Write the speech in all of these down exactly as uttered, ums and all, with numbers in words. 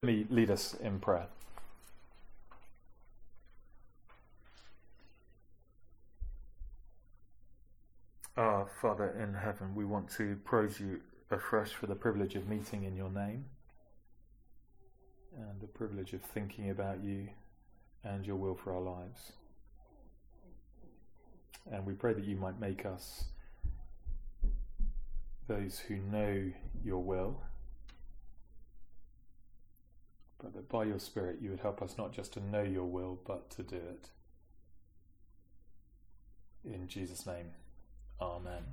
Let me lead us in prayer. Our Father in heaven, we want to praise you afresh for the privilege of meeting in your name and the privilege of thinking about you and your will for our lives. And we pray that you might make us those who know your will, but that by your Spirit you would help us not just to know your will, but to do it. In Jesus' name, Amen.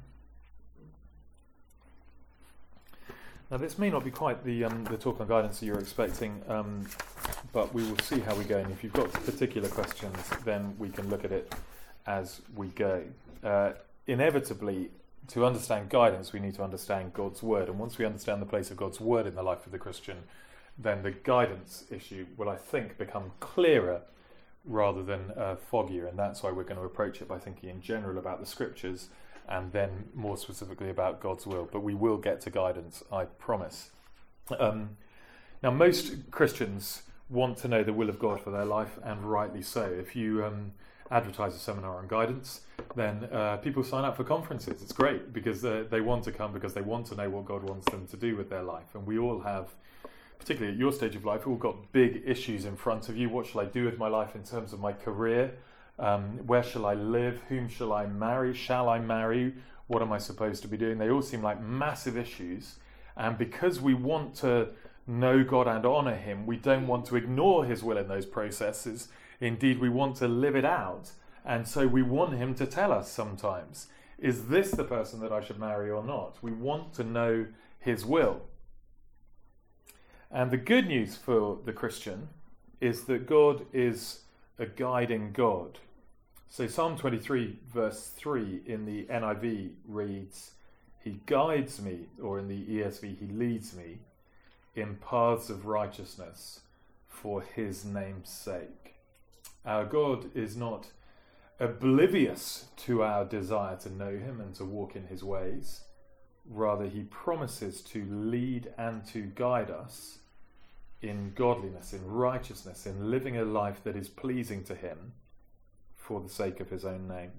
Now this may not be quite the um, the talk on guidance that you're expecting, um, but we will see how we go. And if you've got particular questions, then we can look at it as we go. Uh, inevitably, to understand guidance, we need to understand God's Word. And once we understand the place of God's Word in the life of the Christian, then the guidance issue will, I think, become clearer rather than uh, foggier. And that's why we're going to approach it by thinking in general about the Scriptures and then more specifically about God's will. But we will get to guidance, I promise. Um, now, most Christians want to know the will of God for their life, and rightly so. If you um, advertise a seminar on guidance, then uh, people sign up for conferences. It's great because uh, they want to come because they want to know what God wants them to do with their life. And we all have, particularly at your stage of life, we've all got big issues in front of you. What shall I do with my life in terms of my career? Um, where shall I live? Whom shall I marry? Shall I marry? What am I supposed to be doing? They all seem like massive issues. And because we want to know God and honour Him, we don't want to ignore His will in those processes. Indeed, we want to live it out. And so we want Him to tell us sometimes, is this the person that I should marry or not? We want to know His will. And the good news for the Christian is that God is a guiding God. So Psalm twenty-three verse three in the N I V reads, He guides me, or in the E S V, He leads me in paths of righteousness for His name's sake. Our God is not oblivious to our desire to know Him and to walk in His ways. Rather, He promises to lead and to guide us in godliness, in righteousness, in living a life that is pleasing to Him for the sake of His own name.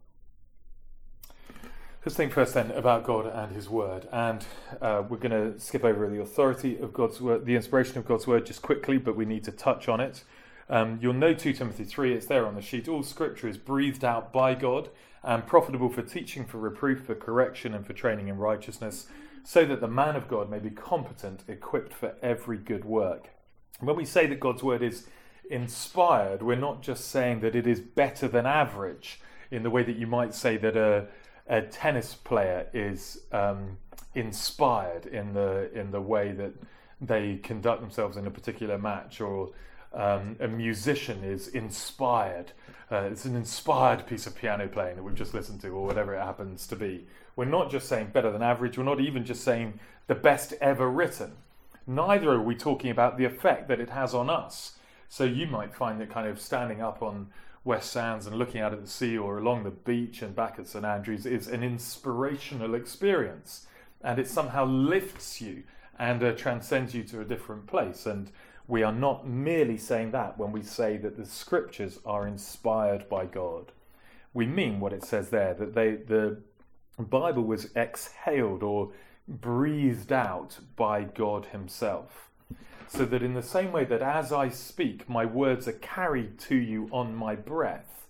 Let's think first then about God and His Word. And uh, we're going to skip over the authority of God's Word, the inspiration of God's Word just quickly, but we need to touch on it. Um, you'll know two Timothy three, it's there on the sheet. All Scripture is breathed out by God and profitable for teaching, for reproof, for correction, and for training in righteousness, so that the man of God may be competent, equipped for every good work. When we say that God's Word is inspired, we're not just saying that it is better than average, in the way that you might say that a, a tennis player is um, inspired in the in the way that they conduct themselves in a particular match, or um, a musician is inspired. Uh, it's an inspired piece of piano playing that we've just listened to, or whatever it happens to be. We're not just saying better than average. We're not even just saying the best ever written. Neither are we talking about the effect that it has on us. So you might find that kind of standing up on West Sands and looking out at the sea, or along the beach and back at St Andrews, is an inspirational experience. And it somehow lifts you and uh, transcends you to a different place. And we are not merely saying that when we say that the Scriptures are inspired by God. We mean what it says there, that they the Bible was exhaled or breathed out by God Himself. So that in the same way that as I speak, my words are carried to you on my breath,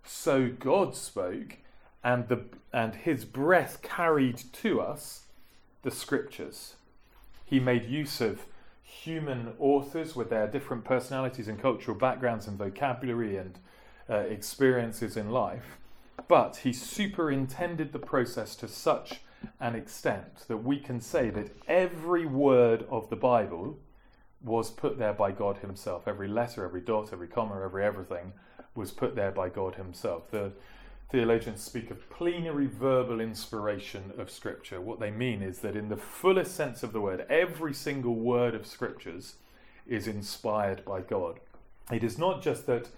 so God spoke, and the and His breath carried to us the Scriptures. He made use of human authors with their different personalities and cultural backgrounds and vocabulary and uh, experiences in life, but He superintended the process to such an extent that we can say that every word of the Bible was put there by God Himself. Every letter, every dot, every comma, every everything was put there by God Himself. The theologians speak of plenary verbal inspiration of Scripture. What they mean is that in the fullest sense of the word, every single word of Scriptures is inspired by God. It is not just that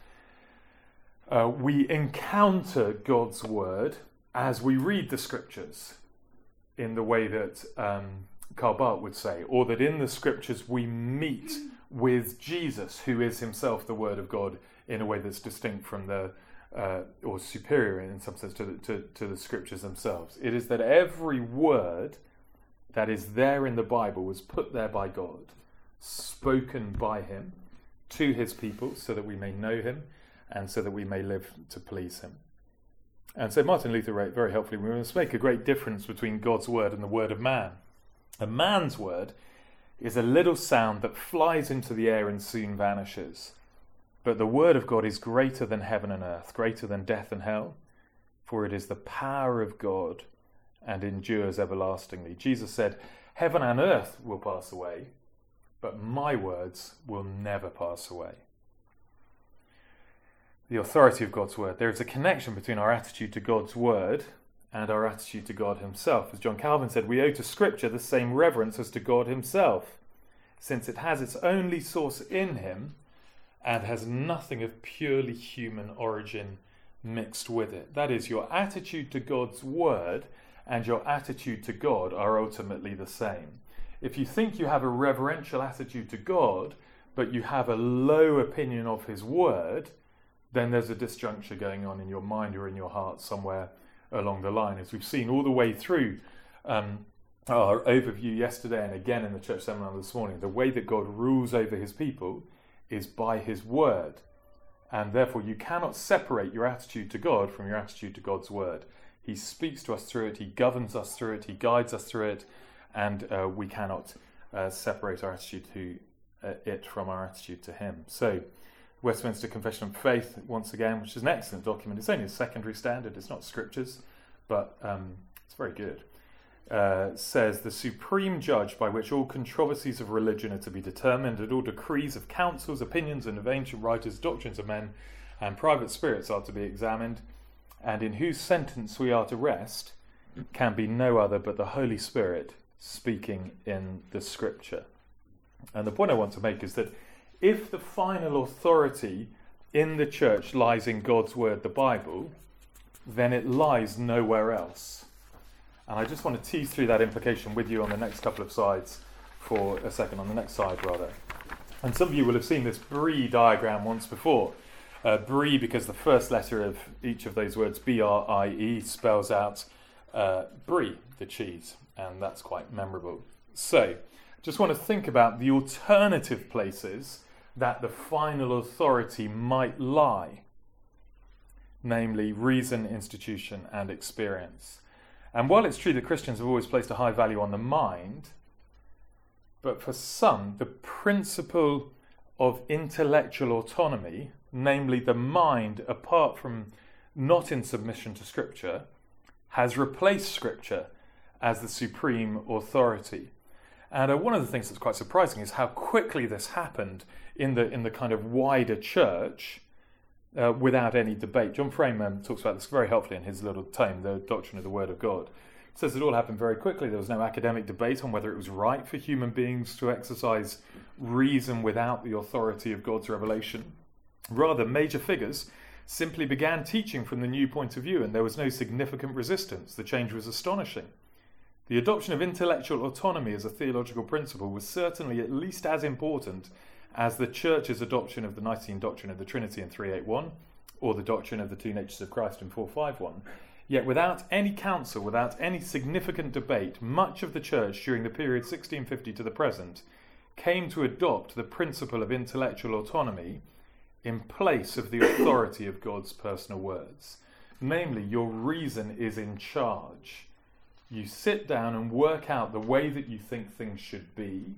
uh, we encounter God's Word as we read the Scriptures in the way that um, Karl Barth would say, or that in the scriptures we meet with Jesus, who is himself the Word of God, in a way that's distinct from the, uh, or superior in some sense to the, to, to the scriptures themselves. It is that every word that is there in the Bible was put there by God, spoken by him to his people so that we may know him and so that we may live to please him. And so Martin Luther wrote very helpfully, we must make a great difference between God's word and the word of man. A man's word is a little sound that flies into the air and soon vanishes. But the word of God is greater than heaven and earth, greater than death and hell, for it is the power of God and endures everlastingly. Jesus said, heaven and earth will pass away, but my words will never pass away. The authority of God's word. There is a connection between our attitude to God's word and our attitude to God himself. As John Calvin said, we owe to Scripture the same reverence as to God himself, since it has its only source in him and has nothing of purely human origin mixed with it. That is, your attitude to God's word and your attitude to God are ultimately the same. If you think you have a reverential attitude to God, but you have a low opinion of his word, then there's a disjuncture going on in your mind or in your heart somewhere along the line. As we've seen all the way through um, our overview yesterday and again in the church seminar this morning, the way that God rules over his people is by his word. And therefore you cannot separate your attitude to God from your attitude to God's word. He speaks to us through it, he governs us through it, he guides us through it, and uh, we cannot uh, separate our attitude to uh, it from our attitude to him. So, Westminster Confession of Faith, once again, which is an excellent document. It's only a secondary standard, it's not scriptures, but um, it's very good. Uh, says, the supreme judge by which all controversies of religion are to be determined, and all decrees of councils, opinions, and of ancient writers, doctrines of men, and private spirits are to be examined, and in whose sentence we are to rest, can be no other but the Holy Spirit speaking in the Scripture. And the point I want to make is that if the final authority in the church lies in God's word, the Bible, then it lies nowhere else. And I just want to tease through that implication with you on the next couple of slides for a second, on the next slide rather. And some of you will have seen this Brie diagram once before. Uh, Brie, because the first letter of each of those words, B R I E, spells out uh, Brie, the cheese, and that's quite memorable. So, just want to think about the alternative places that the final authority might lie, namely reason, institution, and experience. And while it's true that Christians have always placed a high value on the mind, but for some, the principle of intellectual autonomy, namely the mind apart from, not in submission to Scripture, has replaced Scripture as the supreme authority. And uh, one of the things that's quite surprising is how quickly this happened in the in the kind of wider church uh, without any debate. John Frame um, talks about this very helpfully in his little tome, The Doctrine of the Word of God. He says it all happened very quickly. There was no academic debate on whether it was right for human beings to exercise reason without the authority of God's revelation. Rather, major figures simply began teaching from the new point of view, and there was no significant resistance. The change was astonishing. The adoption of intellectual autonomy as a theological principle was certainly at least as important as the Church's adoption of the Nicene doctrine of the Trinity in three eighty-one, or the doctrine of the two natures of Christ in four fifty-one. Yet without any council, without any significant debate, much of the Church during the period sixteen fifty to the present came to adopt the principle of intellectual autonomy in place of the authority of God's personal words. Namely, your reason is in charge. You sit down and work out the way that you think things should be,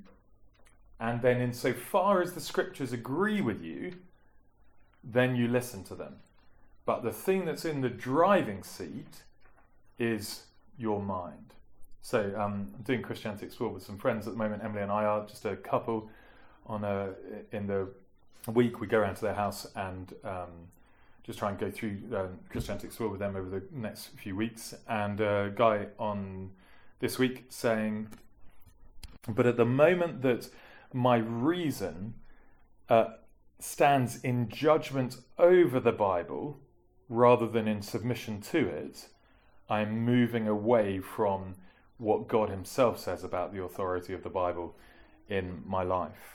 and then insofar as the Scriptures agree with you, then you listen to them. But the thing that's in the driving seat is your mind. So um, I'm doing Christianity Explored with some friends at the moment. Emily and I are just a couple. On a in the week we go around to their house and um, just try and go through um, Christianity Explored with them over the next few weeks. And a guy on this week saying, but at the moment that my reason uh, stands in judgment over the Bible rather than in submission to it, I'm moving away from what God himself says about the authority of the Bible in my life.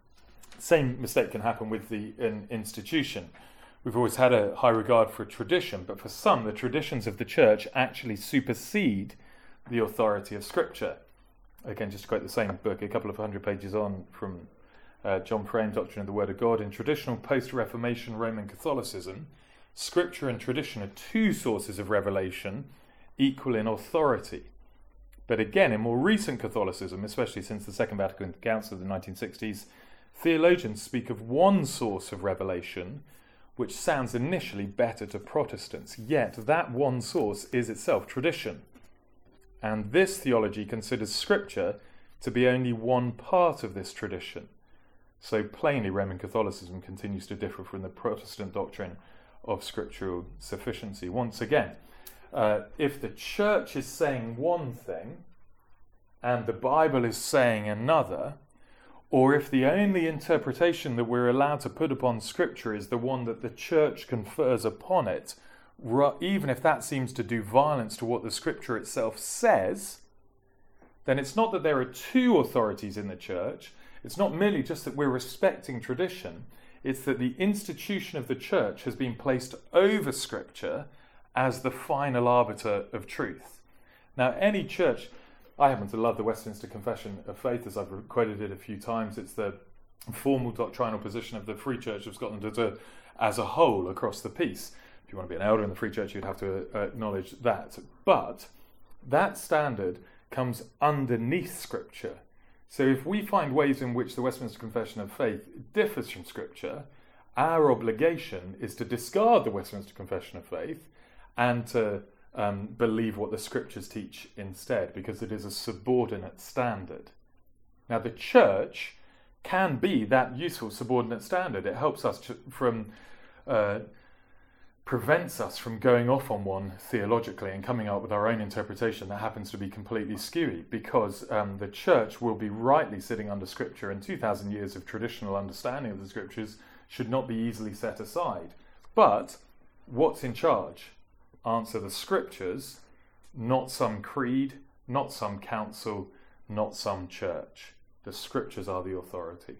Same mistake can happen with the an institution. We've always had a high regard for tradition, but for some, the traditions of the church actually supersede the authority of Scripture. Again, just to quote the same book, a couple of hundred pages on from uh, John Frame, Doctrine of the Word of God. In traditional post-Reformation Roman Catholicism, Scripture and tradition are two sources of revelation equal in authority. But again, in more recent Catholicism, especially since the Second Vatican Council of the nineteen sixties, theologians speak of one source of revelation, which sounds initially better to Protestants, yet that one source is itself tradition. And this theology considers Scripture to be only one part of this tradition. So plainly, Roman Catholicism continues to differ from the Protestant doctrine of scriptural sufficiency. Once again, uh, if the church is saying one thing and the Bible is saying another, or if the only interpretation that we're allowed to put upon Scripture is the one that the church confers upon it, even if that seems to do violence to what the Scripture itself says, then it's not that there are two authorities in the church. It's not merely just that we're respecting tradition. It's that the institution of the church has been placed over Scripture as the final arbiter of truth. Now, any church... I happen to love the Westminster Confession of Faith, as I've quoted it a few times. It's the formal doctrinal position of the Free Church of Scotland as a, as a whole across the piece. If you want to be an elder in the Free Church, you'd have to uh, acknowledge that. But that standard comes underneath Scripture. So if we find ways in which the Westminster Confession of Faith differs from Scripture, our obligation is to discard the Westminster Confession of Faith and to Um, believe what the Scriptures teach instead, because it is a subordinate standard. Now, the church can be that useful subordinate standard. It helps us to, from, uh, prevents us from going off on one theologically and coming up with our own interpretation that happens to be completely skewy, because um, the church will be rightly sitting under Scripture, and two thousand years of traditional understanding of the Scriptures should not be easily set aside. But what's in charge? Answer the Scriptures, not some creed, not some council, not some church. The Scriptures are the authority.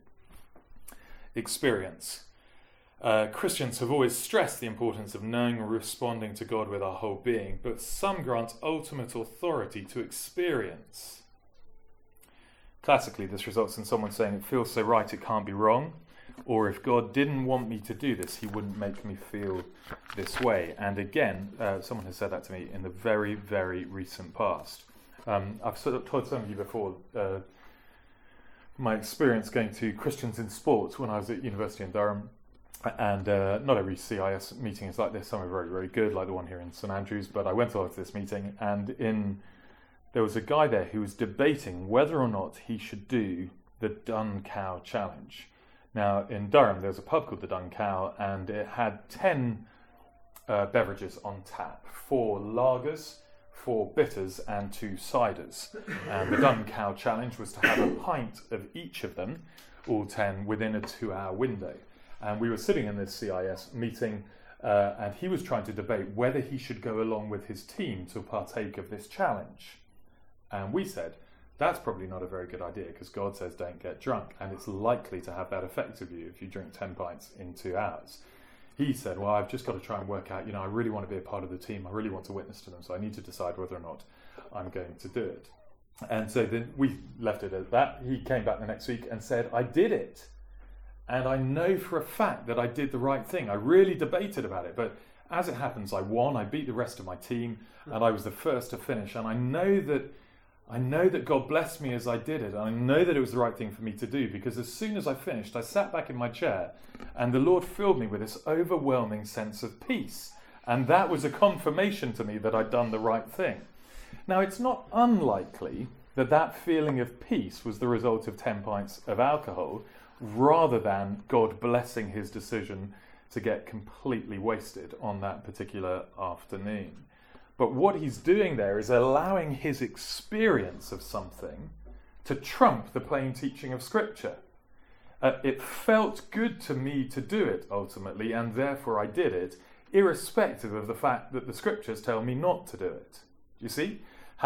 Experience. Uh, Christians have always stressed the importance of knowing and responding to God with our whole being, but some grant ultimate authority to experience. Classically, this results in someone saying, "It feels so right, it can't be wrong," or "If God didn't want me to do this, he wouldn't make me feel this way." And again, uh, someone has said that to me in the very, very recent past. Um, I've sort of told some of you before uh, my experience going to Christians in Sports when I was at University in Durham. And uh, not every C I S meeting is like this. Some are very, very good, like the one here in St Andrews. But I went along to this meeting, and in there was a guy there who was debating whether or not he should do the Dun Cow Challenge. Now, in Durham, there's a pub called the Dun Cow, and it had ten uh, beverages on tap. Four lagers, four bitters, and two ciders. And the Dun Cow Challenge was to have a pint of each of them, all ten, within a two-hour window. And we were sitting in this C I S meeting, uh, and he was trying to debate whether he should go along with his team to partake of this challenge. And we said, that's probably not a very good idea, because God says don't get drunk, and it's likely to have that effect of you if you drink ten pints in two hours. He said, well, I've just got to try and work out, you know, I really want to be a part of the team, I really want to witness to them, so I need to decide whether or not I'm going to do it. And so then we left it at that. He came back the next week and said, I did it. And I know for a fact that I did the right thing. I really debated about it, but as it happens, I won. I beat the rest of my team, and I was the first to finish. And I know that I know that God blessed me as I did it. And I know that it was the right thing for me to do, because as soon as I finished, I sat back in my chair, and the Lord filled me with this overwhelming sense of peace. And that was a confirmation to me that I'd done the right thing. Now, it's not unlikely that that feeling of peace was the result of ten pints of alcohol, rather than God blessing his decision to get completely wasted on that particular afternoon. But what he's doing there is allowing his experience of something to trump the plain teaching of Scripture. Uh, it felt good to me to do it, ultimately, and therefore I did it, irrespective of the fact that the Scriptures tell me not to do it. Do you see how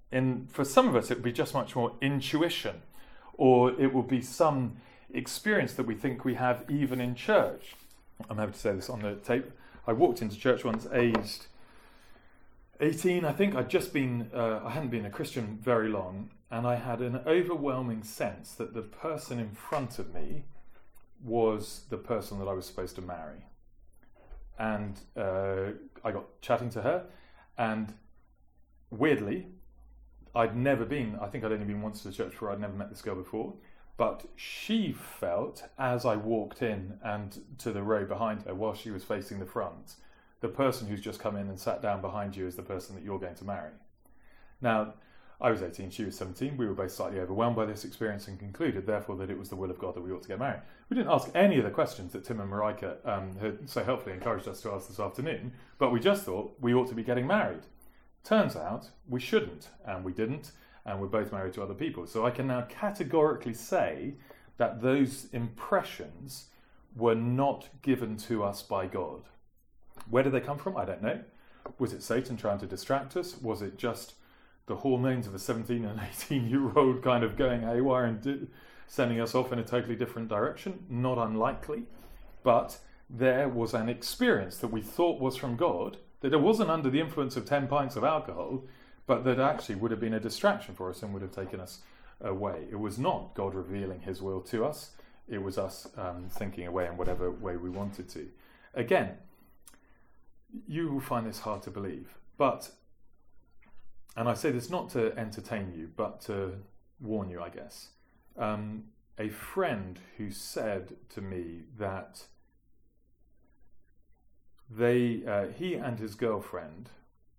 in for some of us, it would be just much more intuition, or it will be some experience that we think we have even in church. I'm happy to say this on the tape. I walked into church once, aged eighteen, I think. I'd just been, uh, I hadn't been a Christian very long, and I had an overwhelming sense that the person in front of me was the person that I was supposed to marry. And uh, I got chatting to her, and weirdly, I'd never been, I think I'd only been once to the church before, I'd never met this girl before, but she felt, as I walked in and to the row behind her while she was facing the front, the person who's just come in and sat down behind you is the person that you're going to marry. Now, I was eighteen, she was seventeen, we were both slightly overwhelmed by this experience and concluded, therefore, that it was the will of God that we ought to get married. We didn't ask any of the questions that Tim and Marika um, had so helpfully encouraged us to ask this afternoon, but we just thought we ought to be getting married. Turns out we shouldn't, and we didn't, and we're both married to other people. So I can now categorically say that those impressions were not given to us by God. Where did they come from? I don't know. Was it Satan trying to distract us? Was it just the hormones of a seventeen and eighteen year old kind of going haywire and di- sending us off in a totally different direction? Not unlikely. But there was an experience that we thought was from God, that it wasn't under the influence of ten pints of alcohol, but that actually would have been a distraction for us and would have taken us away. It was not God revealing his will to us. It was us um, thinking away in whatever way we wanted to. Again, you will find this hard to believe, but, and I say this not to entertain you, but to warn you, I guess. Um, a friend who said to me that they, uh, he and his girlfriend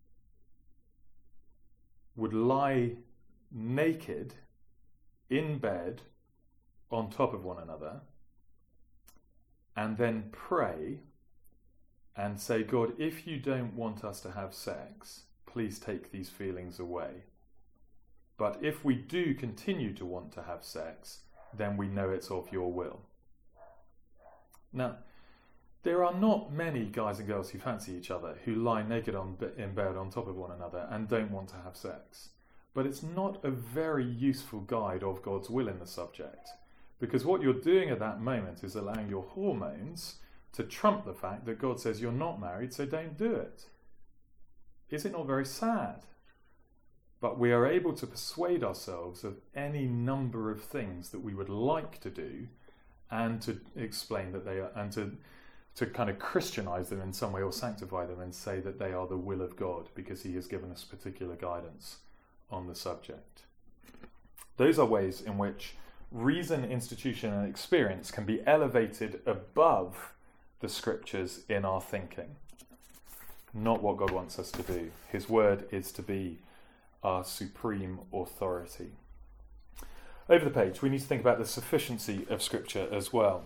would lie naked in bed on top of one another and then pray and say, God, if you don't want us to have sex, please take these feelings away. But if we do continue to want to have sex, then we know it's of your will. Now, there are not many guys and girls who fancy each other who lie naked on, in bed on top of one another and don't want to have sex. But it's not a very useful guide of God's will in the subject, because what you're doing at that moment is allowing your hormones to trump the fact that God says you're not married, so don't do it. Is it not very sad? But we are able to persuade ourselves of any number of things that we would like to do, and to explain that they are, and to to kind of Christianize them in some way or sanctify them and say that they are the will of God because he has given us particular guidance on the subject. Those are ways in which reason, institution, and experience can be elevated above the scriptures in our thinking. Not what God wants us to do. His word is to be our supreme authority. Over the page, we need to think about the sufficiency of scripture as well.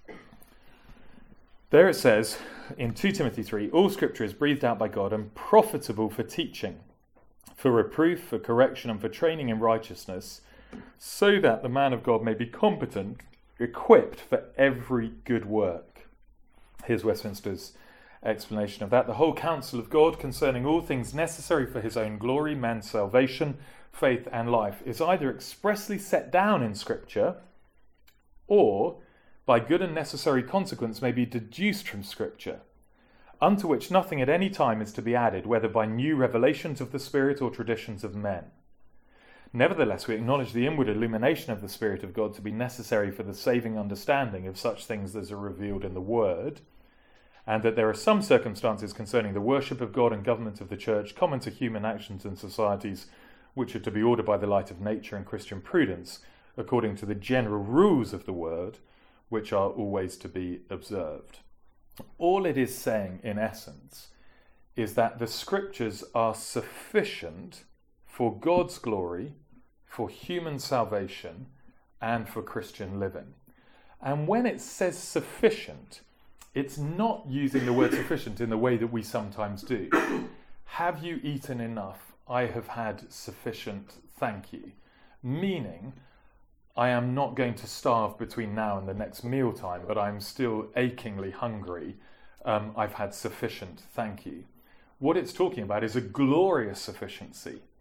There it says in two Timothy three, all scripture is breathed out by God and profitable for teaching, for reproof, for correction, and for training in righteousness, so that the man of God may be competent, equipped for every good work. Here's Westminster's explanation of that. The whole counsel of God concerning all things necessary for his own glory, man's salvation, faith, and life is either expressly set down in Scripture, or by good and necessary consequence may be deduced from Scripture, unto which nothing at any time is to be added, whether by new revelations of the Spirit or traditions of men. Nevertheless, we acknowledge the inward illumination of the Spirit of God to be necessary for the saving understanding of such things as are revealed in the Word, and that there are some circumstances concerning the worship of God and government of the Church, common to human actions and societies, which are to be ordered by the light of nature and Christian prudence, according to the general rules of the Word, which are always to be observed. All it is saying, in essence, is that the Scriptures are sufficient for God's glory, for human salvation, and for Christian living. And when it says sufficient, it's not using the word sufficient in the way that we sometimes do. Have you eaten enough? I have had sufficient, thank you. Meaning, I am not going to starve between now and the next mealtime, but I'm still achingly hungry. Um, I've had sufficient, thank you. What it's talking about is a glorious sufficiency.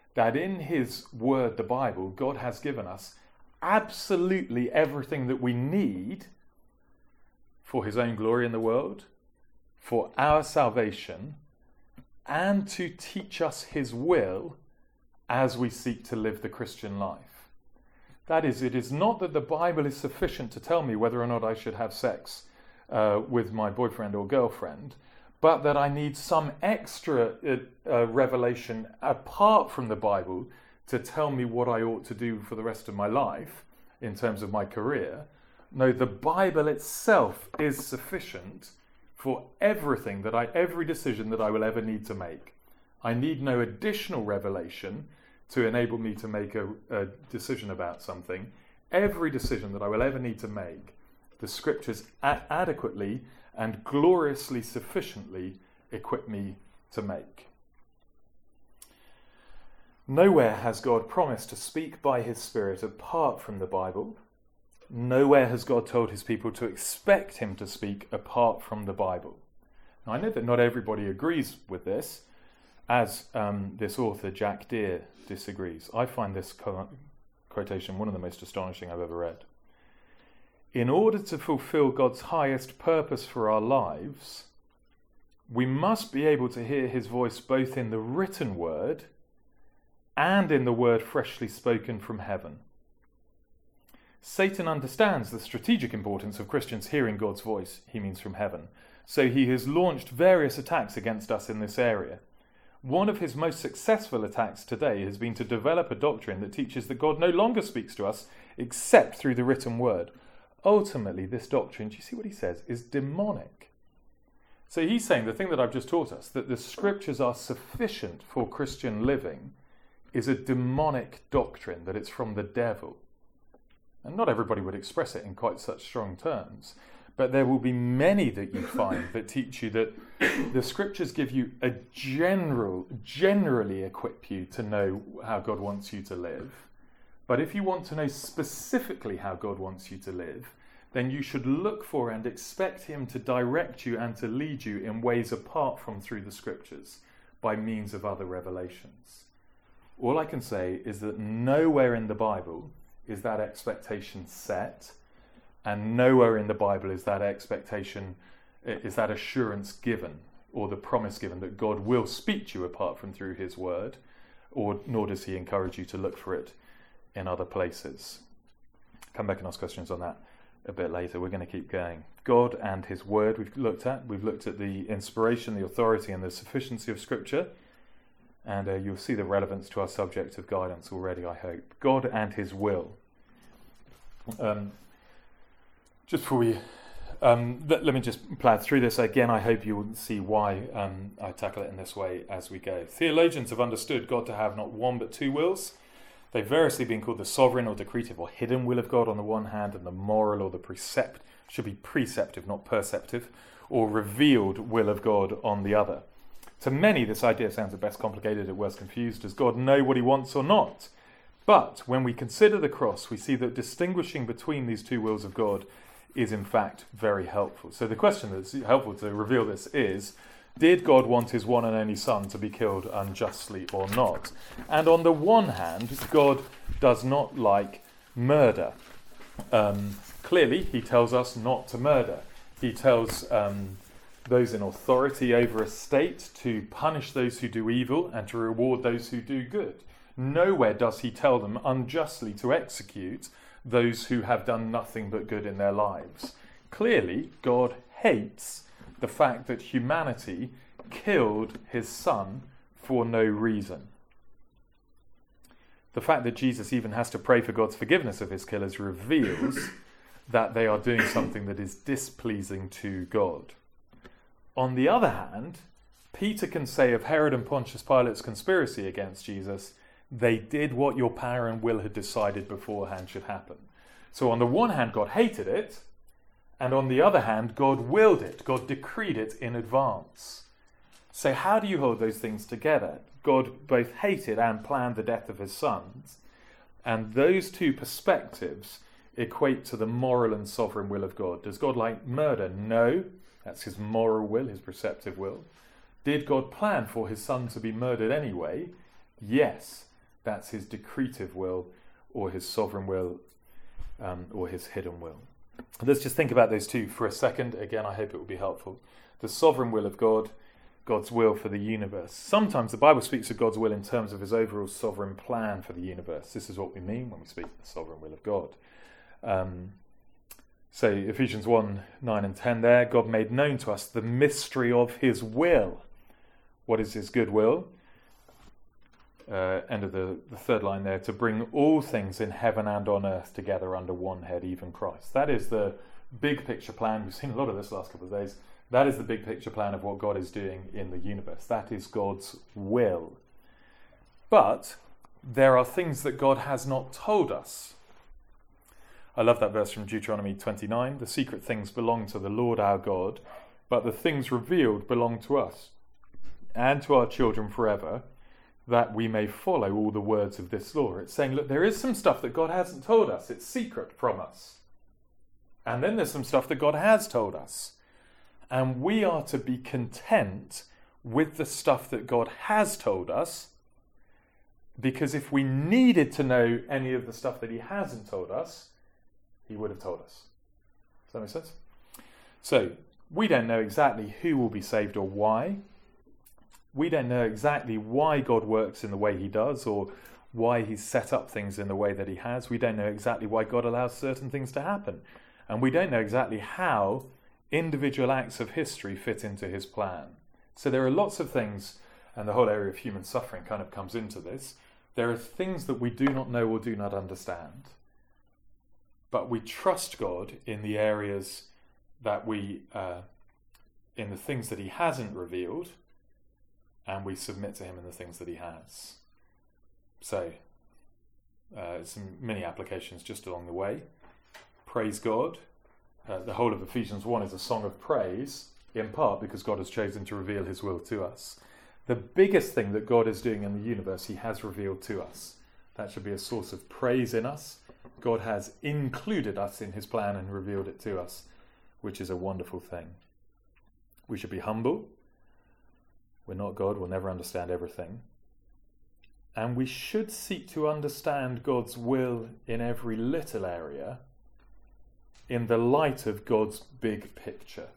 that in his word, the Bible, God has given us absolutely everything that we need for his own glory in the world, for our salvation, and to teach us his will as we seek to live the Christian life. That is, it is not that the Bible is sufficient to tell me whether or not I should have sex uh, with my boyfriend or girlfriend, but that I need some extra uh, uh, revelation apart from the Bible to tell me what I ought to do for the rest of my life in terms of my career. No, the Bible itself is sufficient for everything that I, every decision that I will ever need to make. I need no additional revelation to enable me to make a, a decision about something. Every decision that I will ever need to make, the scriptures a- adequately and gloriously sufficiently equip me to make. Nowhere has God promised to speak by his Spirit apart from the Bible. Nowhere has God told his people to expect him to speak apart from the Bible. Now, I know that not everybody agrees with this, as um, this author, Jack Deere, disagrees. I find this co- quotation one of the most astonishing I've ever read. In order to fulfill God's highest purpose for our lives, we must be able to hear his voice both in the written word and in the word freshly spoken from heaven. Satan understands the strategic importance of Christians hearing God's voice, he means from heaven, so he has launched various attacks against us in this area. One of his most successful attacks today has been to develop a doctrine that teaches that God no longer speaks to us except through the written word. Ultimately, this doctrine, do you see what he says, is demonic. So he's saying the thing that I've just taught us, that the scriptures are sufficient for Christian living, is a demonic doctrine, that it's from the devil. And not everybody would express it in quite such strong terms, but there will be many that you find that teach you that the scriptures give you a general, generally equip you to know how God wants you to live. But if you want to know specifically how God wants you to live, then you should look for and expect him to direct you and to lead you in ways apart from through the scriptures, by means of other revelations. All I can say is that nowhere in the Bible is that expectation set, and nowhere in the Bible is that expectation, is that assurance given, or the promise given that God will speak to you apart from through his word, or nor does he encourage you to look for it in other places. Come back and ask questions on that a bit later. We're going to keep going. God and his word we've looked at. We've looked at the inspiration, the authority and the sufficiency of scripture. And uh, you'll see the relevance to our subject of guidance already, I hope. God and his will. Um, just before we... Um, let, let me just plough through this. Again, I hope you will see why um, I tackle it in this way as we go. Theologians have understood God to have not one but two wills. They've variously been called the sovereign or decretive or hidden will of God on the one hand, and the moral or the precept, should be preceptive, not perceptive, or revealed will of God on the other. To many, this idea sounds at best complicated, at worst confused. Does God know what he wants or not? But when we consider the cross, we see that distinguishing between these two wills of God is in fact very helpful. So the question that's helpful to reveal this is, did God want his one and only son to be killed unjustly or not? And on the one hand, God does not like murder. Um, clearly, he tells us not to murder. He tells um, those in authority over a state to punish those who do evil and to reward those who do good. Nowhere does he tell them unjustly to execute those who have done nothing but good in their lives. Clearly, God hates the fact that humanity killed his son for no reason. The fact that Jesus even has to pray for God's forgiveness of his killers reveals that they are doing something that is displeasing to God. On the other hand, Peter can say of Herod and Pontius Pilate's conspiracy against Jesus, they did what your power and will had decided beforehand should happen. So on the one hand, God hated it, and on the other hand, God willed it. God decreed it in advance. So how do you hold those things together? God both hated and planned the death of his sons, and those two perspectives equate to the moral and sovereign will of God. Does God like murder? No. That's his moral will, his preceptive will. Did God plan for his son to be murdered anyway? Yes. That's his decretive will, or his sovereign will, um, or his hidden will. Let's just think about those two for a second. Again, I hope it will be helpful. The sovereign will of God, God's will for the universe. Sometimes the Bible speaks of God's will in terms of his overall sovereign plan for the universe. This is what we mean when we speak of the sovereign will of God. Um, so Ephesians one, nine and ten there, God made known to us the mystery of his will. What is his good will? Uh, end of the, the third line there, to bring all things in heaven and on earth together under one head, even Christ. That is the big picture plan. We've seen a lot of this last couple of days. That is the big picture plan of what God is doing in the universe. That is God's will. But there are things that God has not told us. I love that verse from Deuteronomy twenty-nine. The secret things belong to the Lord our God, but the things revealed belong to us and to our children forever, that we may follow all the words of this law. It's saying, look, there is some stuff that God hasn't told us. It's secret from us. And then there's some stuff that God has told us. And we are to be content with the stuff that God has told us, because if we needed to know any of the stuff that he hasn't told us, he would have told us. Does that make sense? So, we don't know exactly who will be saved or why. We don't know exactly why God works in the way he does, or why he's set up things in the way that he has. We don't know exactly why God allows certain things to happen. And we don't know exactly how individual acts of history fit into his plan. So there are lots of things, and the whole area of human suffering kind of comes into this. There are things that we do not know or do not understand. But we trust God in the areas that we, uh, in the things that he hasn't revealed, and we submit to him in the things that he has. So, uh, some mini applications just along the way. Praise God. Uh, the whole of Ephesians one is a song of praise, in part because God has chosen to reveal his will to us. The biggest thing that God is doing in the universe, he has revealed to us. That should be a source of praise in us. God has included us in his plan and revealed it to us, which is a wonderful thing. We should be humble. We're not God, we'll never understand everything. And we should seek to understand God's will in every little area in the light of God's big picture.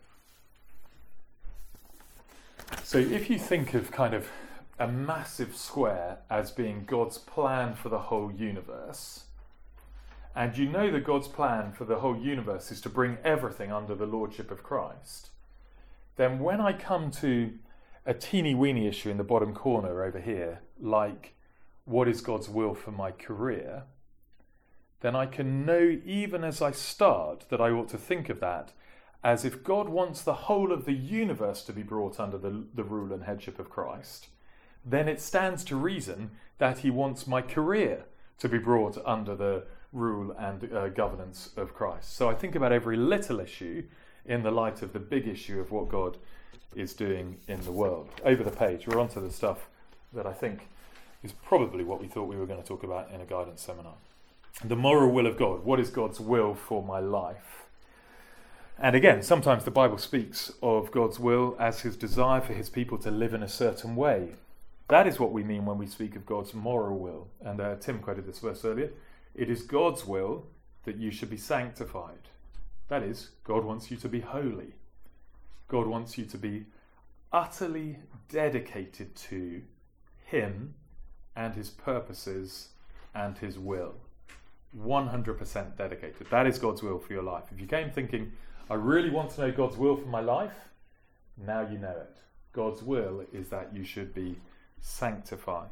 So if you think of kind of a massive square as being God's plan for the whole universe, and you know that God's plan for the whole universe is to bring everything under the lordship of Christ, then when I come to a teeny weeny issue in the bottom corner over here, like what is God's will for my career, then I can know even as I start that I ought to think of that as if God wants the whole of the universe to be brought under the, the rule and headship of Christ, then it stands to reason that he wants my career to be brought under the rule and uh, governance of Christ. So I think about every little issue in the light of the big issue of what God is doing in the world. Over the page, we're on to the stuff that I think is probably what we thought we were going to talk about in a guidance seminar. The moral will of God. What is God's will for my life? And again, sometimes the Bible speaks of God's will as his desire for his people to live in a certain way. That is what we mean when we speak of God's moral will. And uh, Tim quoted this verse earlier. It is God's will that you should be sanctified. That is, God wants you to be holy. God wants you to be utterly dedicated to him and his purposes and his will. one hundred percent dedicated. That is God's will for your life. If you came thinking, I really want to know God's will for my life, now you know it. God's will is that you should be sanctified.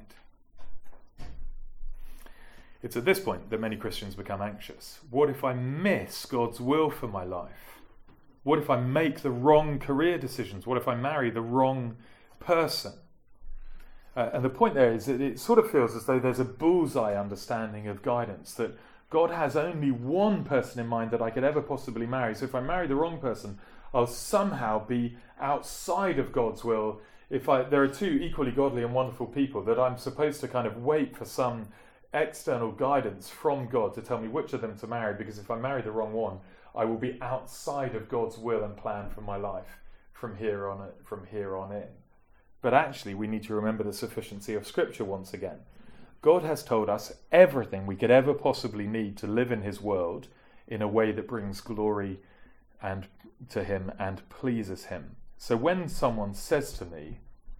It's at this point that many Christians become anxious. What if I miss God's will for my life? What if I make the wrong career decisions? What if I marry the wrong person? Uh, and the point there is that it sort of feels as though there's a bullseye understanding of guidance, that God has only one person in mind that I could ever possibly marry. So if I marry the wrong person, I'll somehow be outside of God's will. If I, there are two equally godly and wonderful people, that I'm supposed to kind of wait for some external guidance from God to tell me which of them to marry, because if I marry the wrong one, I will be outside of God's will and plan for my life from here on from here on in. But actually, we need to remember the sufficiency of Scripture once again. God has told us everything we could ever possibly need to live in his world in a way that brings glory and to him and pleases him. So when someone says to me,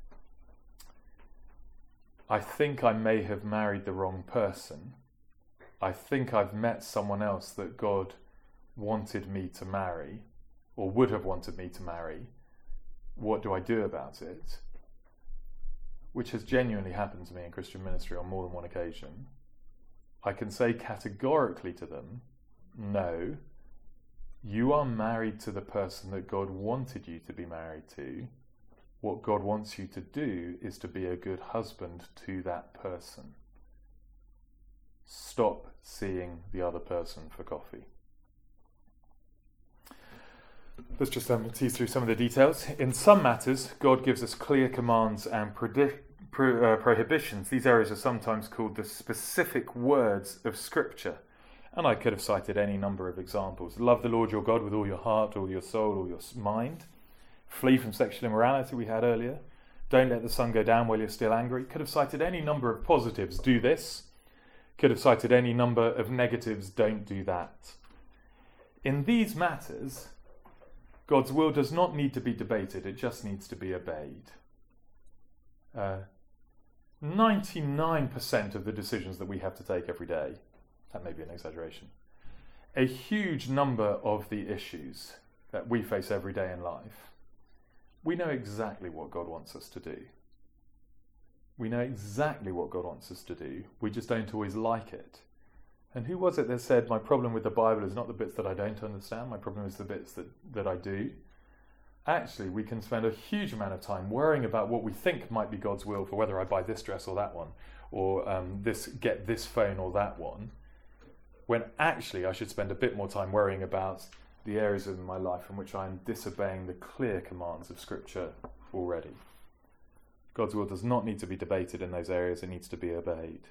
I think I may have married the wrong person, I think I've met someone else that God wanted me to marry, or would have wanted me to marry, what do I do about it? Which has genuinely happened to me in Christian ministry on more than one occasion. I can say categorically to them, no, you are married to the person that God wanted you to be married to. What God wants you to do is to be a good husband to that person. Stop seeing the other person for coffee. Let's just um, tease through some of the details. In some matters, God gives us clear commands and predict, pro, uh, prohibitions. These areas are sometimes called the specific words of Scripture. And I could have cited any number of examples. Love the Lord your God with all your heart, all your soul, all your mind. Flee from sexual immorality we had earlier. Don't let the sun go down while you're still angry. Could have cited any number of positives. Do this. Could have cited any number of negatives. Don't do that. In these matters, God's will does not need to be debated. It just needs to be obeyed. Uh, ninety-nine percent of the decisions that we have to take every day, that may be an exaggeration, a huge number of the issues that we face every day in life, we know exactly what God wants us to do. We know exactly what God wants us to do. We just don't always like it. And who was it that said, my problem with the Bible is not the bits that I don't understand, my problem is the bits that, that I do? Actually, we can spend a huge amount of time worrying about what we think might be God's will for whether I buy this dress or that one, or um, this get this phone or that one, when actually I should spend a bit more time worrying about the areas of my life in which I am disobeying the clear commands of Scripture already. God's will does not need to be debated in those areas, it needs to be obeyed.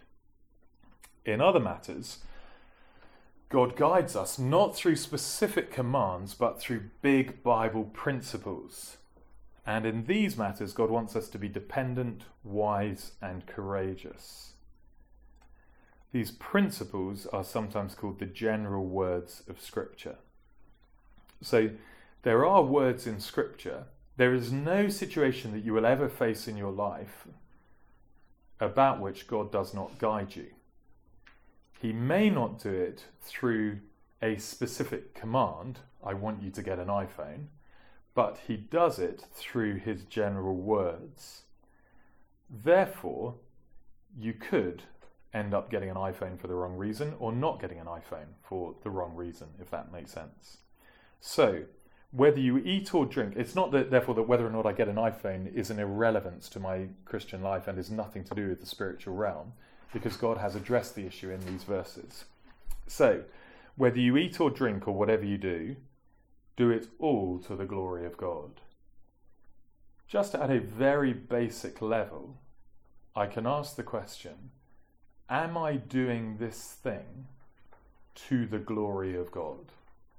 In other matters, God guides us not through specific commands, but through big Bible principles. And in these matters, God wants us to be dependent, wise, and courageous. These principles are sometimes called the general words of Scripture. So there are words in Scripture. There is no situation that you will ever face in your life about which God does not guide you. He may not do it through a specific command, I want you to get an iPhone, but he does it through his general words. Therefore, you could end up getting an iPhone for the wrong reason or not getting an iPhone for the wrong reason, if that makes sense. So, whether you eat or drink, it's not that therefore that whether or not I get an iPhone is an irrelevance to my Christian life and is nothing to do with the spiritual realm, because God has addressed the issue in these verses. So, whether you eat or drink or whatever you do, do it all to the glory of God. Just at a very basic level, I can ask the question, am I doing this thing to the glory of God?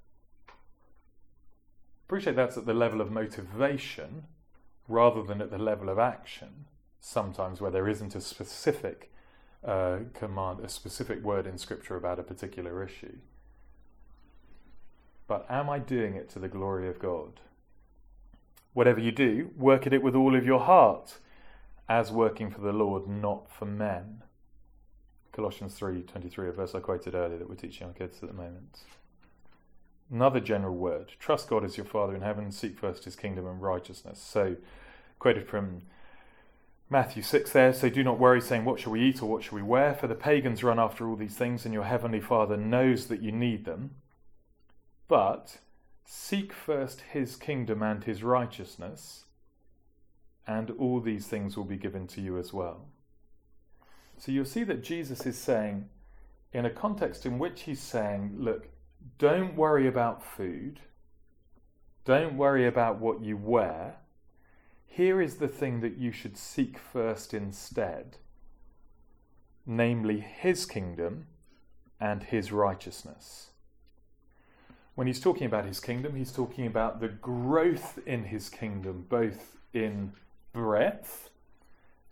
Appreciate that's at the level of motivation rather than at the level of action, sometimes where there isn't a specific uh, command, a specific word in Scripture about a particular issue. But am I doing it to the glory of God? Whatever you do, work at it with all of your heart, as working for the Lord, not for men. Colossians three twenty-three, a verse I quoted earlier that we're teaching our kids at the moment. Another general word, trust God as your Father in heaven, seek first his kingdom and righteousness. So, quoted from Matthew six there, so do not worry saying, what shall we eat or what shall we wear? For the pagans run after all these things, and your heavenly Father knows that you need them. But seek first his kingdom and his righteousness, and all these things will be given to you as well. So you'll see that Jesus is saying, in a context in which he's saying, look, don't worry about food. Don't worry about what you wear. Here is the thing that you should seek first instead, namely his kingdom and his righteousness. When he's talking about his kingdom, he's talking about the growth in his kingdom, both in breadth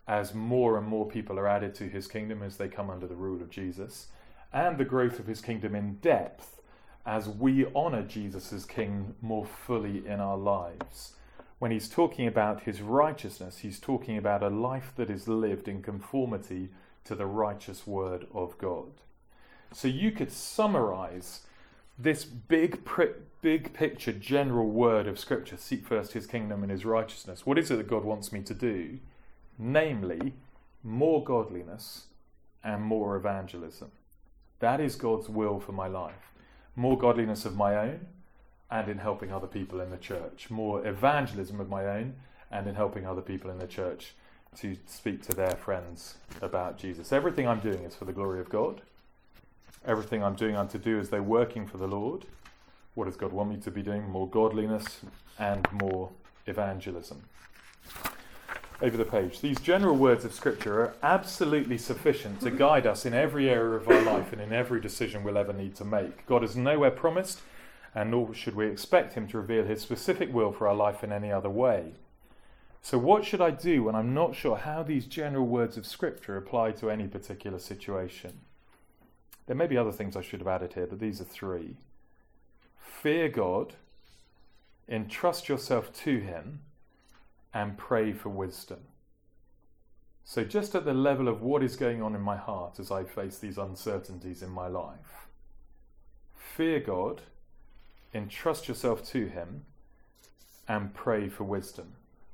as more and more people are added to his kingdom as they come under the rule of Jesus, and the growth of his kingdom in depth as we honour Jesus as King more fully in our lives. When he's talking about his righteousness, he's talking about a life that is lived in conformity to the righteous word of God. So you could summarise this big, big picture, general word of Scripture, seek first his kingdom and his righteousness. What is it that God wants me to do? Namely, more godliness and more evangelism. That is God's will for my life. More godliness of my own and in helping other people in the church. More evangelism of my own and in helping other people in the church to speak to their friends about Jesus. Everything I'm doing is for the glory of God. Everything I'm doing I'm to do as though working for the Lord. What does God want me to be doing? More godliness and more evangelism. Over the page. These general words of Scripture are absolutely sufficient to guide us in every area of our life and in every decision we'll ever need to make. God has nowhere promised, and nor should we expect him to reveal his specific will for our life in any other way. So what should I do when I'm not sure how these general words of Scripture apply to any particular situation? There may be other things I should have added here, but these are three. Fear God, entrust yourself to him, and pray for wisdom. So just at the level of what is going on in my heart as I face these uncertainties in my life. Fear God, entrust yourself to him, and pray for wisdom.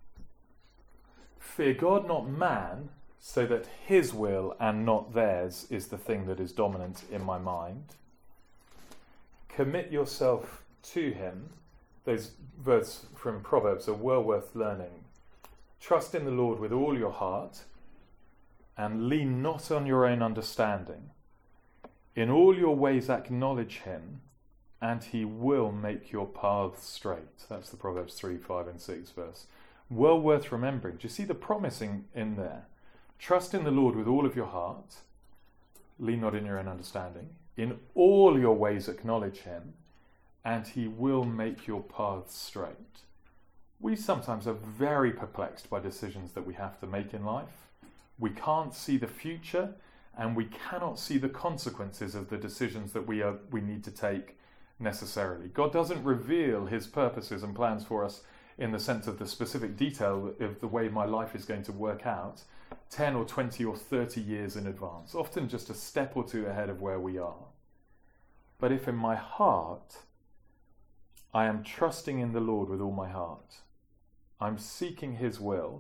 Fear God, not man, so that his will and not theirs is the thing that is dominant in my mind. Commit yourself to him. Those verses from Proverbs are well worth learning. Trust in the Lord with all your heart, and lean not on your own understanding. In all your ways acknowledge him, and he will make your paths straight. That's the Proverbs three, five and six verse. Well worth remembering. Do you see the promising in there? Trust in the Lord with all of your heart. Lean not in your own understanding. In all your ways acknowledge him, and he will make your paths straight. We sometimes are very perplexed by decisions that we have to make in life. We can't see the future, and we cannot see the consequences of the decisions that we are we need to take necessarily. God doesn't reveal his purposes and plans for us in the sense of the specific detail of the way my life is going to work out ten or twenty or thirty years in advance, often just a step or two ahead of where we are. But if in my heart I am trusting in the Lord with all my heart, I'm seeking his will,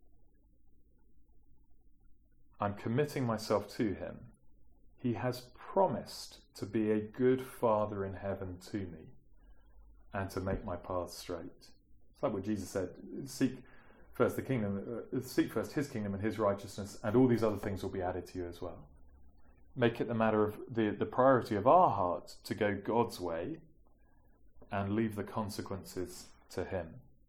I'm committing myself to him, he has promised to be a good Father in heaven to me and to make my path straight. It's like what Jesus said, seek first the kingdom, uh, seek first his kingdom and his righteousness, and all these other things will be added to you as well. Make it the matter of the, the priority of our heart to go God's way and leave the consequences to him.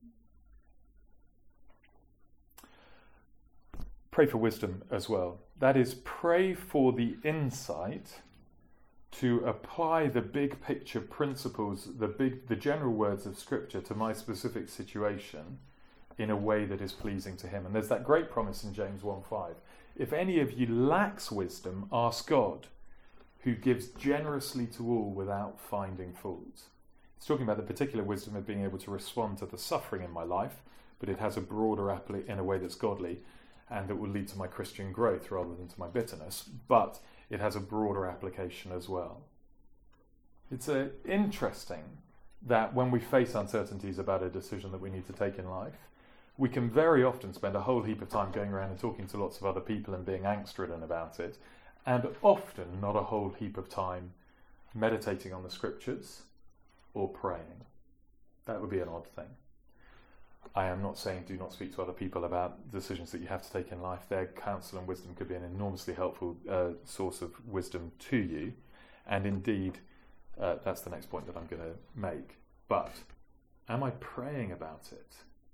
Pray for wisdom as well. That is, pray for the insight to apply the big picture principles, the big, the general words of Scripture to my specific situation in a way that is pleasing to him. And there's that great promise in James one five. If any of you lacks wisdom, ask God, who gives generously to all without finding fault. It's talking about the particular wisdom of being able to respond to the suffering in my life, but it has a broader appli- in a way that's godly, and that will lead to my Christian growth rather than to my bitterness, but it has a broader application as well. It's uh, interesting that when we face uncertainties about a decision that we need to take in life, we can very often spend a whole heap of time going around and talking to lots of other people and being angst-ridden about it, and often not a whole heap of time meditating on the Scriptures or praying. That would be an odd thing. I am not saying do not speak to other people about decisions that you have to take in life. Their counsel and wisdom could be an enormously helpful uh, source of wisdom to you. And indeed, uh, that's the next point that I'm going to make. But am I praying about it?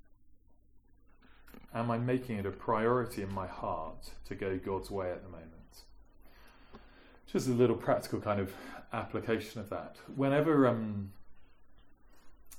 Am I making it a priority in my heart to go God's way at the moment? Just a little practical kind of application of that. Whenever um,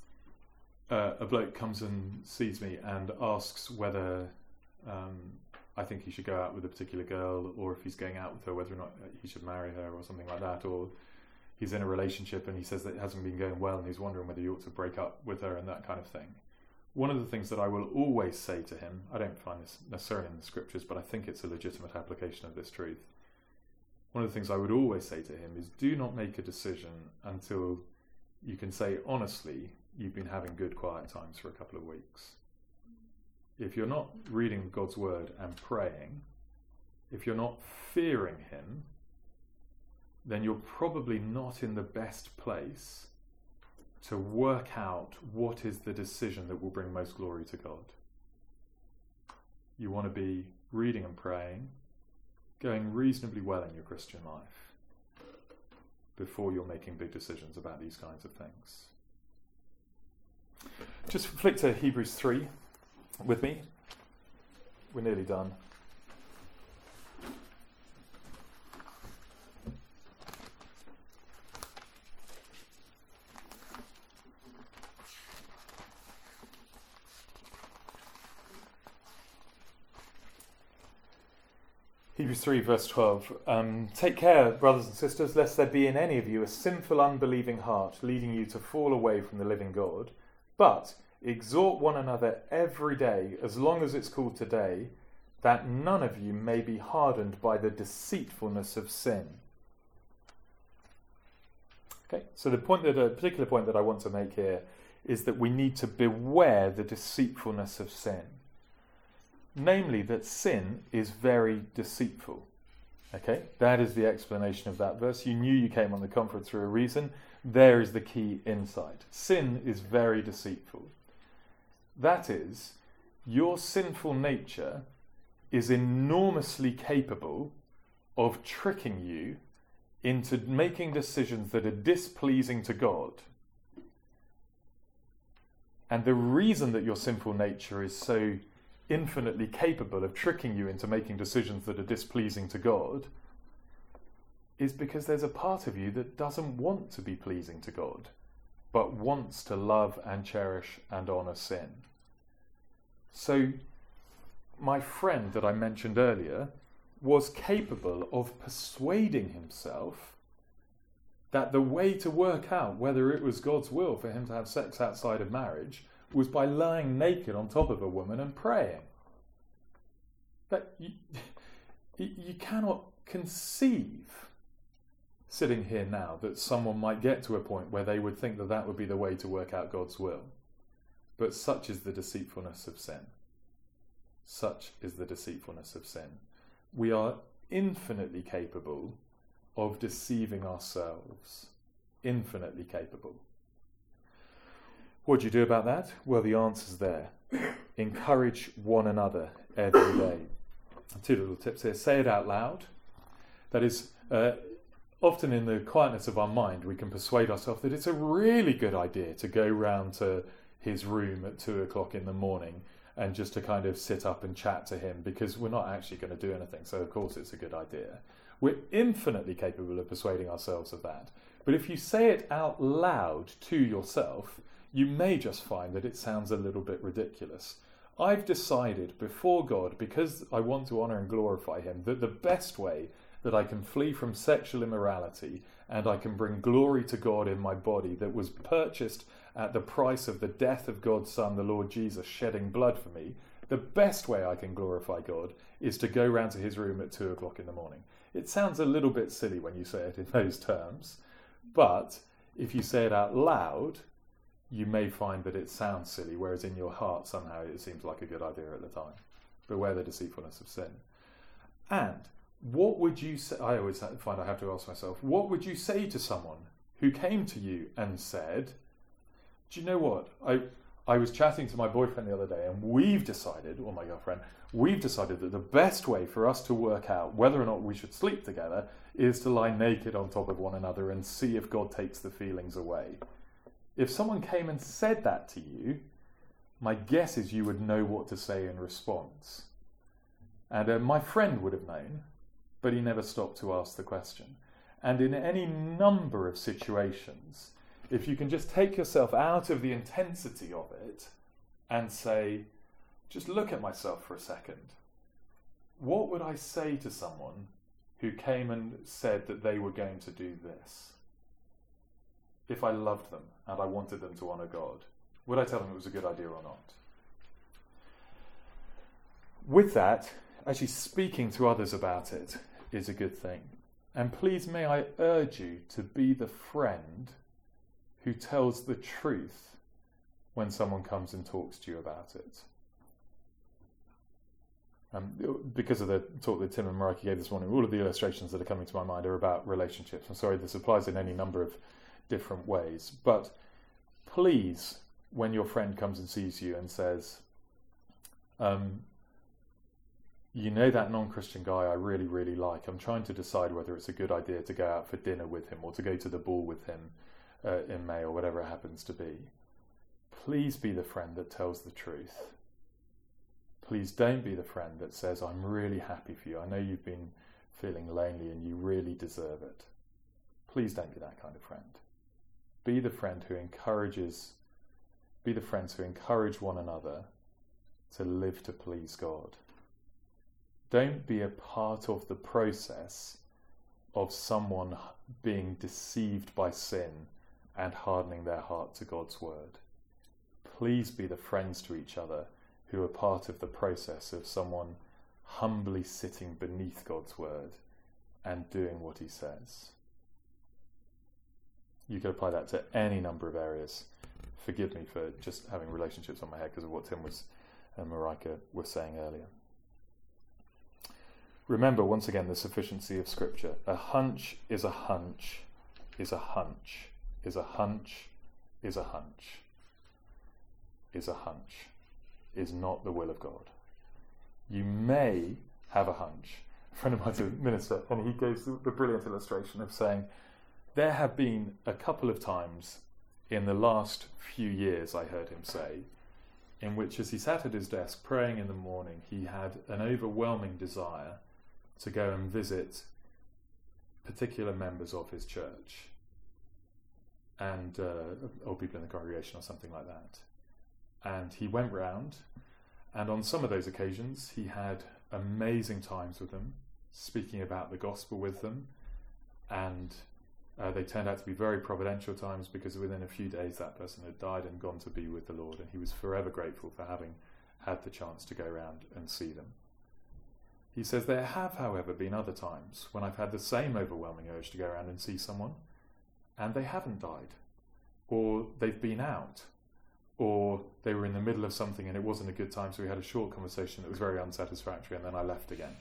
uh, a bloke comes and sees me and asks whether um, I think he should go out with a particular girl, or if he's going out with her, whether or not he should marry her or something like that, or he's in a relationship and he says that it hasn't been going well and he's wondering whether he ought to break up with her and that kind of thing. One of the things that I will always say to him, I don't find this necessarily in the scriptures, but I think it's a legitimate application of this truth. One of the things I would always say to him is, do not make a decision until you can say honestly you've been having good quiet times for a couple of weeks. If you're not reading God's word and praying, if you're not fearing him, then you're probably not in the best place to work out what is the decision that will bring most glory to God. You want to be reading and praying, going reasonably well in your Christian life before you're making big decisions about these kinds of things. Just flick to Hebrews three with me. We're nearly done. Hebrews three verse twelve. Um, Take care, brothers and sisters, lest there be in any of you a sinful unbelieving heart leading you to fall away from the living God. But exhort one another every day, as long as it's called today, that none of you may be hardened by the deceitfulness of sin. Okay, so the point that a particular point that I want to make here is that we need to beware the deceitfulness of sin. Namely, that sin is very deceitful. Okay, that is the explanation of that verse. You knew you came on the conference for a reason. There is the key insight. Sin is very deceitful. That is, your sinful nature is enormously capable of tricking you into making decisions that are displeasing to God. And the reason that your sinful nature is so infinitely capable of tricking you into making decisions that are displeasing to God is because there's a part of you that doesn't want to be pleasing to God, but wants to love and cherish and honour sin. So, my friend that I mentioned earlier was capable of persuading himself that the way to work out whether it was God's will for him to have sex outside of marriage was by lying naked on top of a woman and praying. But you, you cannot conceive, sitting here now, that someone might get to a point where they would think that that would be the way to work out God's will. But such is the deceitfulness of sin. Such is the deceitfulness of sin. We are infinitely capable of deceiving ourselves. Infinitely capable. What do you do about that? Well, the answer's there. Encourage one another every day. Two little tips here. Say it out loud. That is, uh, often in the quietness of our mind, we can persuade ourselves that it's a really good idea to go round to his room at two o'clock in the morning and just to kind of sit up and chat to him, because we're not actually going to do anything, so of course it's a good idea. We're infinitely capable of persuading ourselves of that. But if you say it out loud to yourself, you may just find that it sounds a little bit ridiculous. I've decided before God, because I want to honour and glorify him, that the best way that I can flee from sexual immorality and I can bring glory to God in my body that was purchased at the price of the death of God's Son, the Lord Jesus, shedding blood for me, the best way I can glorify God is to go round to his room at two o'clock in the morning. It sounds a little bit silly when you say it in those terms, but if you say it out loud, you may find that it sounds silly, whereas in your heart somehow it seems like a good idea at the time. Beware the deceitfulness of sin. And what would you say, I always find I have to ask myself, what would you say to someone who came to you and said, do you know what, I I was chatting to my boyfriend the other day and we've decided, or my girlfriend, we've decided that the best way for us to work out whether or not we should sleep together is to lie naked on top of one another and see if God takes the feelings away. If someone came and said that to you, my guess is you would know what to say in response. And uh, my friend would have known, but he never stopped to ask the question. And in any number of situations, if you can just take yourself out of the intensity of it and say, just look at myself for a second. what would I say to someone who came and said that they were going to do this? If I loved them and I wanted them to honour God, would I tell them it was a good idea or not? With that, actually speaking to others about it is a good thing. And please may I urge you to be the friend who tells the truth when someone comes and talks to you about it. Um, because of the talk that Tim and Marika gave this morning, all of the illustrations that are coming to my mind are about relationships. I'm sorry, this applies in any number of different ways. But please, when your friend comes and sees you and says, um, you know that non-Christian guy I really, really like, I'm trying to decide whether it's a good idea to go out for dinner with him or to go to the ball with him uh, in May or whatever it happens to be. Please be the friend that tells the truth. Please don't be the friend that says, I'm really happy for you. I know you've been feeling lonely and you really deserve it. Please don't be that kind of friend. Be the friend who encourages, be the friends who encourage one another to live to please God. Don't be a part of the process of someone being deceived by sin and hardening their heart to God's word. Please be the friends to each other who are part of the process of someone humbly sitting beneath God's word and doing what he says. You could apply that to any number of areas. Forgive me for just having relationships on my head because of what Tim was and Marika were saying earlier. Remember, once again, the sufficiency of Scripture. A hunch is a hunch, is a hunch, is a hunch, is a hunch, is a hunch, is not the will of God. You may have a hunch. A friend of mine's a minister, and he gives the brilliant illustration of saying, there have been a couple of times in the last few years, I heard him say, in which as he sat at his desk praying in the morning, he had an overwhelming desire to go and visit particular members of his church and uh, or people in the congregation or something like that. And he went round, and on some of those occasions he had amazing times with them, speaking about the gospel with them, and uh, they turned out to be very providential times because within a few days that person had died and gone to be with the Lord, and he was forever grateful for having had the chance to go round and see them. He says, there have, however, been other times when I've had the same overwhelming urge to go around and see someone, and they haven't died, or they've been out, or they were in the middle of something and it wasn't a good time, so we had a short conversation that was very unsatisfactory, and then I left again.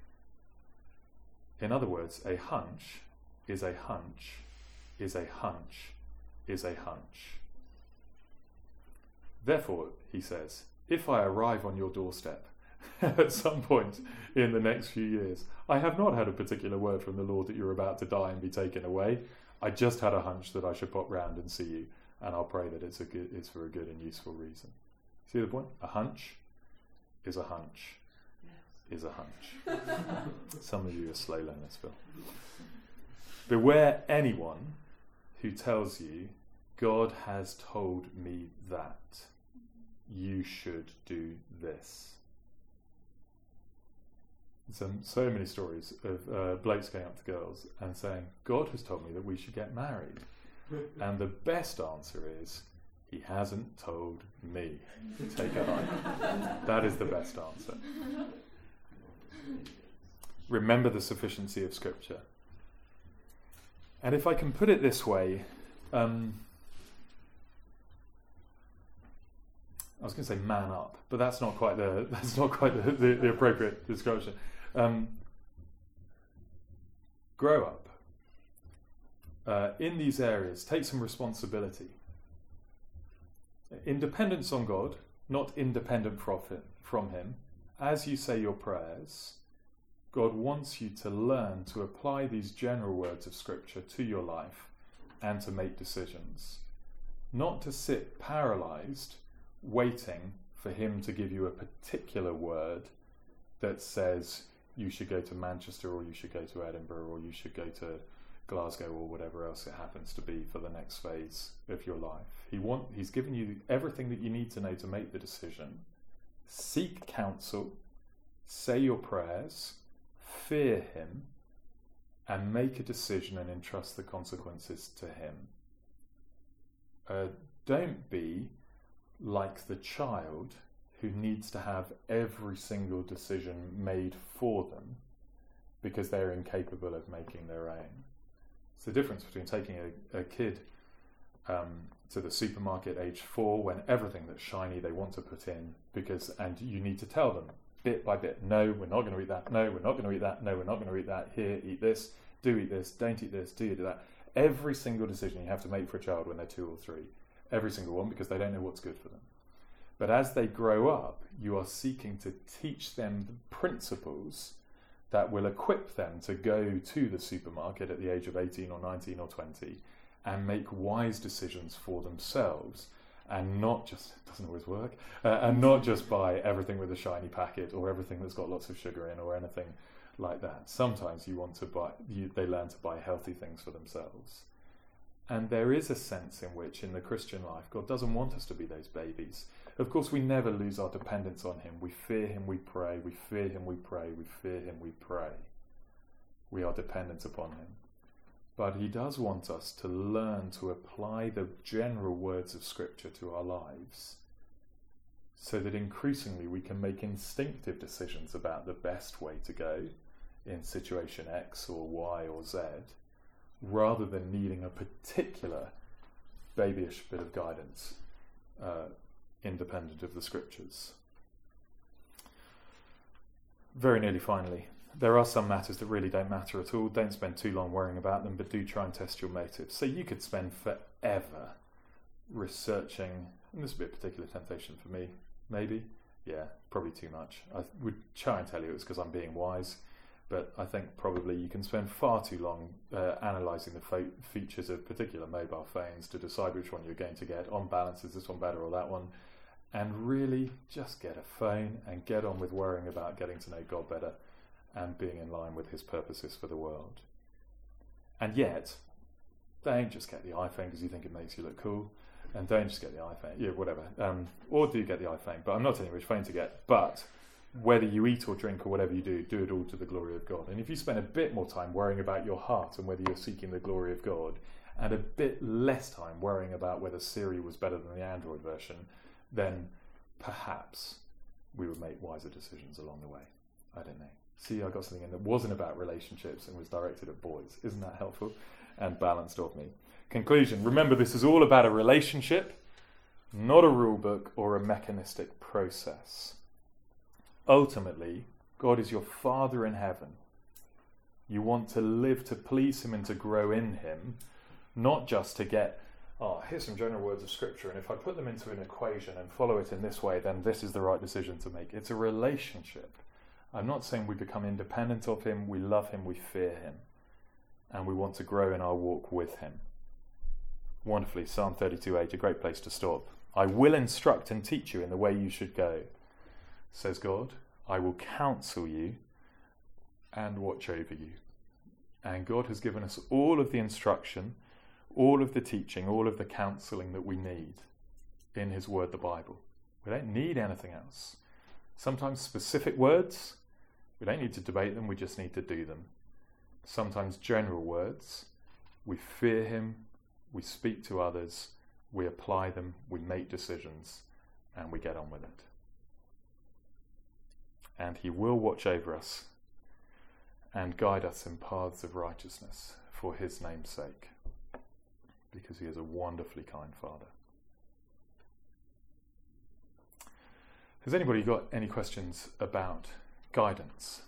In other words, a hunch is a hunch, is a hunch, is a hunch. Therefore, he says, if I arrive on your doorstep at some point in the next few years, I have not had a particular word from the Lord that you're about to die and be taken away. I just had a hunch that I should pop round and see you, and I'll pray that it's a good, it's for a good and useful reason. See the point? A hunch is a hunch is a hunch. Some of you are slow learners, Phil. Beware anyone who tells you, God has told me that you should do this. Some, so many stories of uh, blokes going up to girls and saying, God has told me that we should get married. And the best answer is, he hasn't told me. Take a hike. That is the best answer. Remember the sufficiency of Scripture. And if I can put it this way, um, I was going to say man up, but that's not quite the that's not quite the, the, the appropriate description. Um, grow up uh, in these areas. Take some responsibility. Independence on God, not independent profit from Him. As you say your prayers, God wants you to learn to apply these general words of Scripture to your life and to make decisions. Not to sit paralysed, waiting for Him to give you a particular word that says you should go to Manchester, or you should go to Edinburgh, or you should go to Glasgow, or whatever else it happens to be for the next phase of your life. He want, he's given you everything that you need to know to make the decision. Seek counsel, say your prayers, fear him, and make a decision and entrust the consequences to him. Uh, don't be like the child who needs to have every single decision made for them because they're incapable of making their own. It's the difference between taking a, a kid um, to the supermarket age four when everything that's shiny they want to put in, because and you need to tell them bit by bit, no, we're not going to eat that, no, we're not going to eat that, no, we're not going to eat that, here, eat this, do eat this, don't eat this, do eat that. Every single decision you have to make for a child when they're two or three, every single one, because they don't know what's good for them. But as they grow up, you are seeking to teach them the principles that will equip them to go to the supermarket at the age of eighteen or nineteen or twenty and make wise decisions for themselves, and not just, it doesn't always work, uh, and not just buy everything with a shiny packet or everything that's got lots of sugar in or anything like that. Sometimes you want to buy, you, they learn to buy healthy things for themselves. And there is a sense in which, in the Christian life, God doesn't want us to be those babies. Of course, we never lose our dependence on him. We fear him, we pray. We fear him, we pray. We fear him, we pray. We are dependent upon him. But he does want us to learn to apply the general words of Scripture to our lives, so that increasingly we can make instinctive decisions about the best way to go in situation X or Y or Z, rather than needing a particular babyish bit of guidance uh, independent of the Scriptures. Very nearly finally, there are some matters that really don't matter at all. Don't spend too long worrying about them, but do try and test your motives. So you could spend forever researching, and this would be a particular temptation for me, maybe. Yeah, probably too much. I would try and tell you it's because I'm being wise, but I think probably you can spend far too long uh, analysing the fo- features of particular mobile phones to decide which one you're going to get. On balance, is this one better or that one? And really just get a phone and get on with worrying about getting to know God better and being in line with his purposes for the world. And yet, don't just get the iPhone because you think it makes you look cool, and don't just get the iPhone, yeah, whatever, um, or do get the iPhone, but I'm not telling you which phone to get, but whether you eat or drink or whatever you do, do it all to the glory of God. And if you spend a bit more time worrying about your heart and whether you're seeking the glory of God, and a bit less time worrying about whether Siri was better than the Android version, then perhaps we would make wiser decisions along the way. I don't know. See, I got something in that wasn't about relationships and was directed at boys. Isn't that helpful and balanced of me? Conclusion. Remember, this is all about a relationship, not a rule book or a mechanistic process. Ultimately, God is your Father in heaven. You want to live to please him and to grow in him, not just to get, oh, here's some general words of Scripture, and if I put them into an equation and follow it in this way, then this is the right decision to make. It's a relationship. I'm not saying we become independent of him. We love him, we fear him, and we want to grow in our walk with him. Wonderfully, Psalm thirty-two eight, a great place to stop. I will instruct and teach you in the way you should go, says God. I will counsel you and watch over you. And God has given us all of the instruction, all of the teaching, all of the counselling that we need in his word, the Bible. We don't need anything else. Sometimes specific words, we don't need to debate them, we just need to do them. Sometimes general words, we fear him, we speak to others, we apply them, we make decisions, and we get on with it. And he will watch over us and guide us in paths of righteousness for his name's sake, because he is a wonderfully kind Father. Has anybody got any questions about guidance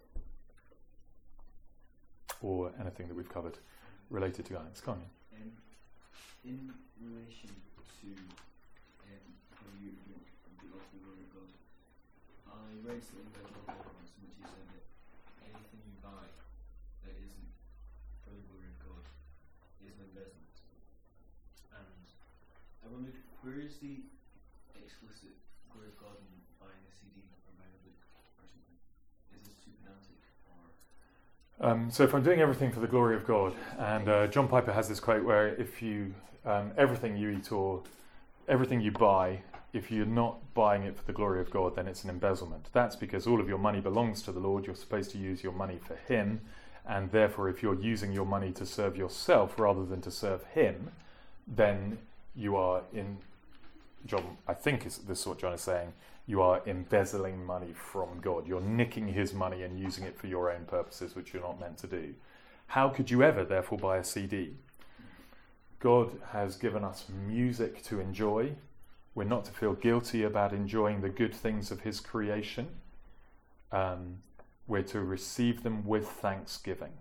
or anything that we've covered related to guidance? Come on. Um, in relation to um, how you you the gospel glory of God, I read something very well once in which you said that anything you buy that isn't for the glory of God is an investment. And I wondered, where is the explicit glory of God in buying a C D or buying a book or something? Is this too pedantic? Or Um, so if I'm doing everything for the glory of God, and uh, John Piper has this quote where if you, um, everything you eat or everything you buy if you're not buying it for the glory of God, then it's an embezzlement. That's because all of your money belongs to the Lord. You're supposed to use your money for him, and therefore if you're using your money to serve yourself rather than to serve him, then you are in, John, I think is this is what John is saying, you are embezzling money from God. You're nicking his money and using it for your own purposes, which you're not meant to do. How could you ever, therefore, buy a C D? God has given us music to enjoy. We're not to feel guilty about enjoying the good things of his creation. Um, we're to receive them with thanksgiving.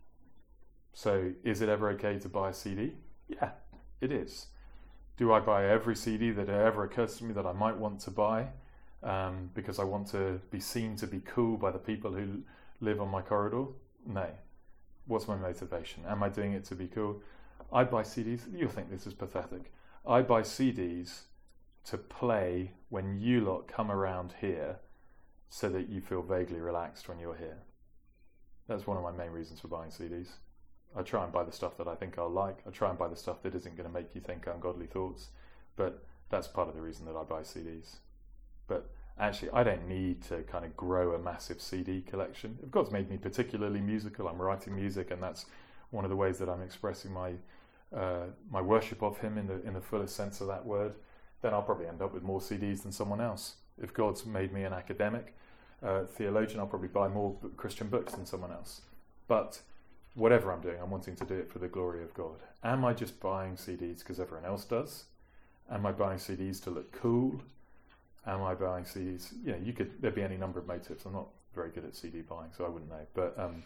So is it ever okay to buy a C D? Yeah, it is. Do I buy every C D that ever occurs to me that I might want to buy um, because I want to be seen to be cool by the people who live on my corridor? No. What's my motivation? Am I doing it to be cool? I buy C Ds. You'll think this is pathetic. I buy C Ds to play when you lot come around here so that you feel vaguely relaxed when you're here. That's one of my main reasons for buying C Ds. I try and buy the stuff that I think I'll like. I try and buy the stuff that isn't going to make you think ungodly thoughts. But that's part of the reason that I buy C Ds. But actually, I don't need to kind of grow a massive C D collection. If God's made me particularly musical, I'm writing music, and that's one of the ways that I'm expressing my uh, my worship of him in the in the fullest sense of that word, then I'll probably end up with more C Ds than someone else. If God's made me an academic uh, theologian, I'll probably buy more Christian books than someone else. But whatever I'm doing, I'm wanting to do it for the glory of God. Am I just buying C Ds because everyone else does? Am I buying C Ds to look cool? Am I buying C Ds? You know, you could. There'd be any number of motives. I'm not very good at C D buying, so I wouldn't know. But um,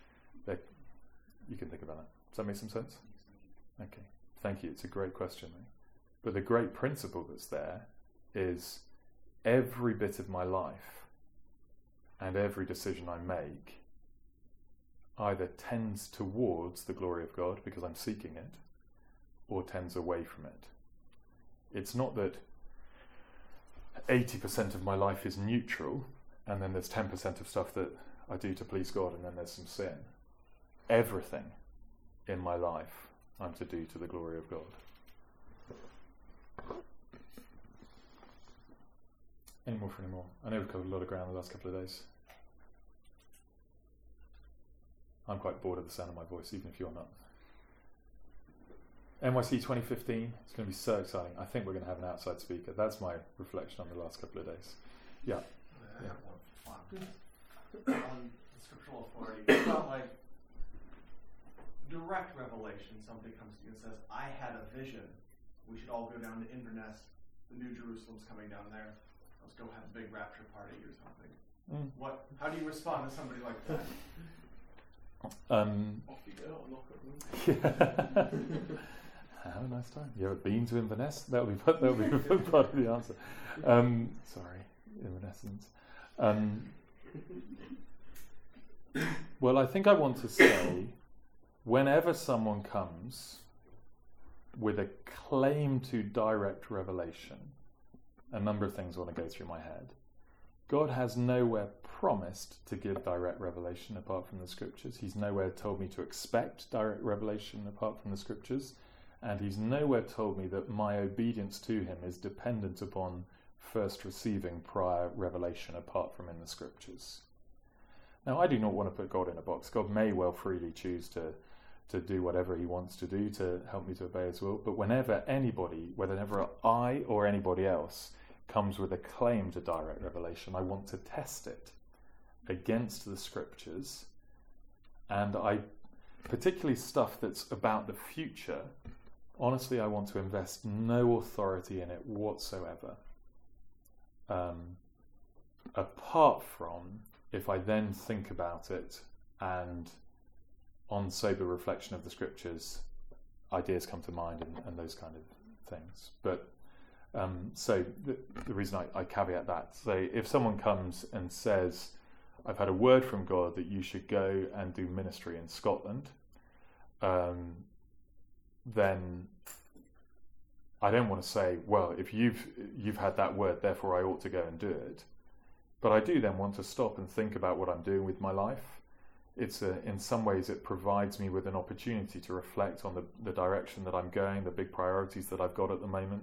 you can think about that. Does that make some sense? Okay, thank you. It's a great question. But the great principle that's there is every bit of my life and every decision I make either tends towards the glory of God because I'm seeking it, or tends away from it. It's not that eighty percent of my life is neutral and then there's ten percent of stuff that I do to please God and then there's some sin. Everything in my life I'm to do to the glory of God. Any more for any more? I know we've covered a lot of ground the last couple of days. I'm quite bored of the sound of my voice, even if you're not. N Y C twenty fifteen, it's going to be so exciting. I think we're going to have an outside speaker. That's my reflection on the last couple of days. Yeah. Yeah. On the scriptural authority, it's not like direct revelation. Somebody comes to you and says, I had a vision. We should all go down to Inverness. The New Jerusalem's coming down there. Let's go have a big rapture party or something. Mm. What? How do you respond to somebody like that? Um, Off you go, knock yeah. Have a nice time. You ever been to Inverness? That'll be that'll be part of the answer. Um, sorry, Invernessans. Um, well, I think I want to say, whenever someone comes with a claim to direct revelation, a number of things want to go through my head. God has nowhere promised to give direct revelation apart from the scriptures. He's nowhere told me to expect direct revelation apart from the scriptures. And he's nowhere told me that my obedience to him is dependent upon first receiving prior revelation apart from in the scriptures. Now, I do not want to put God in a box. God may well freely choose to, to do whatever he wants to do to help me to obey his will. But whenever anybody, whenever I or anybody else comes with a claim to direct revelation, I want to test it against the scriptures. And I, particularly stuff that's about the future, honestly, I want to invest no authority in it whatsoever. Um, apart from if I then think about it and on sober reflection of the scriptures, ideas come to mind and, and those kind of things. But um, so the, the reason I, I caveat that, so if someone comes and says, I've had a word from God that you should go and do ministry in Scotland, um, then I don't want to say, well, if you've you've had that word, therefore I ought to go and do it. But I do then want to stop and think about what I'm doing with my life. It's a, in some ways it provides me with an opportunity to reflect on the, the direction that I'm going, the big priorities that I've got at the moment.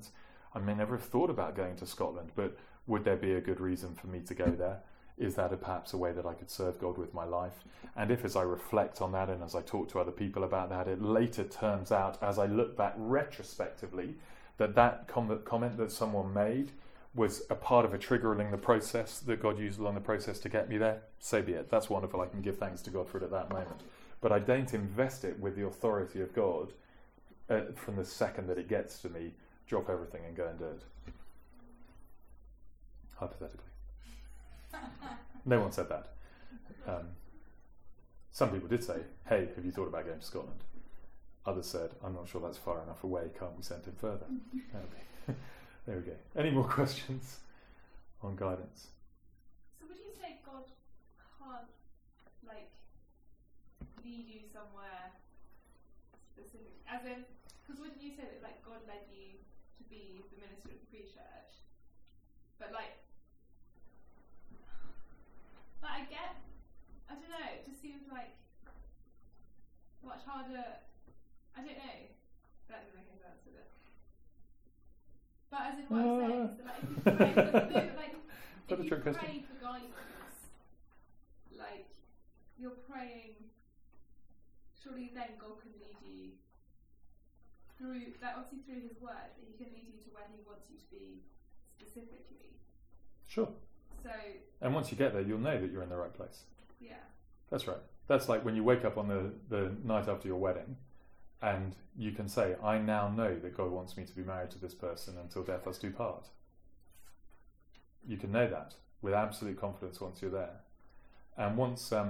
I may never have thought about going to Scotland, but would there be a good reason for me to go there? Is that a, perhaps a way that I could serve God with my life? And if, as I reflect on that and as I talk to other people about that, it later turns out, as I look back retrospectively, that that com- comment that someone made was a part of a trigger along the process that God used along the process to get me there, so be it. That's wonderful. I can give thanks to God for it at that moment. But I don't invest it with the authority of God uh, from the second that it gets to me, drop everything and go and do it. Hypothetically. No one said that. Um, some people did say, hey, have you thought about going to Scotland? Others said, I'm not sure that's far enough away, can't we send him further? There we go. Any more questions on guidance? So would you say God can't, like, lead you somewhere specific? As in, because wouldn't you say that, like, God led you to be the minister of the Free Church? But, like, but I get, I don't know, it just seems like much harder, I don't know, that doesn't make any sense, does it? But as in what I'm saying is that, like, if you pray, no, like, if you pray for guidance, like, you're praying, surely then God can lead you through, like, obviously through his word, but he can lead you to where he wants you to be specifically. Sure. So, and once you get there, you'll know that you're in the right place. Yeah. That's right. That's like when you wake up on the, the night after your wedding and you can say, I now know that God wants me to be married to this person until death us do part. You can know that with absolute confidence once you're there. And once, um,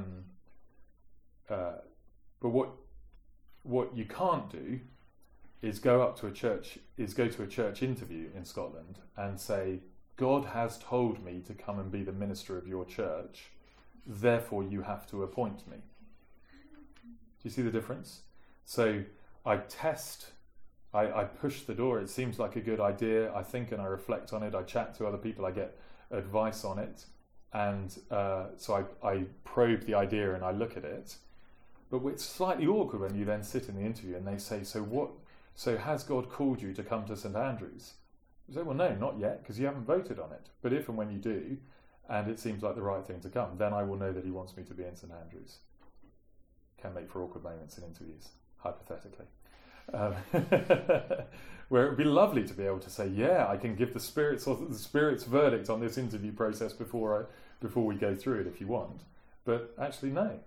uh, but what what you can't do is go up to a church, is go to a church interview in Scotland and say, God has told me to come and be the minister of your church, therefore you have to appoint me. Do you see the difference? So I test, I, I push the door, it seems like a good idea, I think and I reflect on it, I chat to other people, I get advice on it, and uh, so I, I probe the idea and I look at it. But it's slightly awkward when you then sit in the interview and they say, so what, so has God called you to come to St Andrews? You say, well, no, not yet, because you haven't voted on it. But if and when you do, and it seems like the right thing to come, then I will know that he wants me to be in St Andrews. Can make for awkward moments in interviews, hypothetically. Um, where it would be lovely to be able to say, yeah, I can give the Spirit's, the Spirit's verdict on this interview process before I, before we go through it if you want. But actually, no.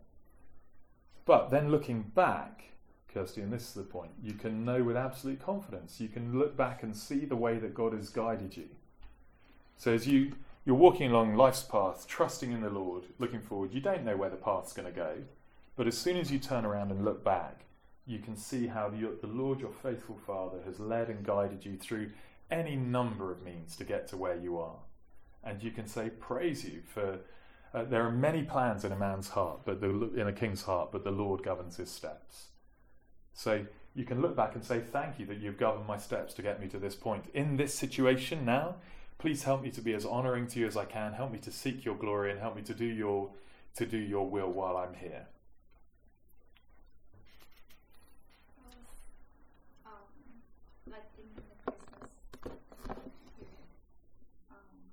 But then looking back, Kirsty, and this is the point, you can know with absolute confidence. You can look back and see the way that God has guided you. So as you, you're walking along life's path, trusting in the Lord, looking forward, you don't know where the path's going to go. But as soon as you turn around and look back, you can see how the, the Lord, your faithful Father, has led and guided you through any number of means to get to where you are. And you can say, praise you for... Uh, there are many plans in a man's heart, but the, in a king's heart, but the Lord governs his steps. So you can look back and say, thank you that you've governed my steps to get me to this point. In this situation now, please help me to be as honouring to you as I can. Help me to seek your glory and help me to do your to do your will while I'm here. Um, like in the Christmas period, um,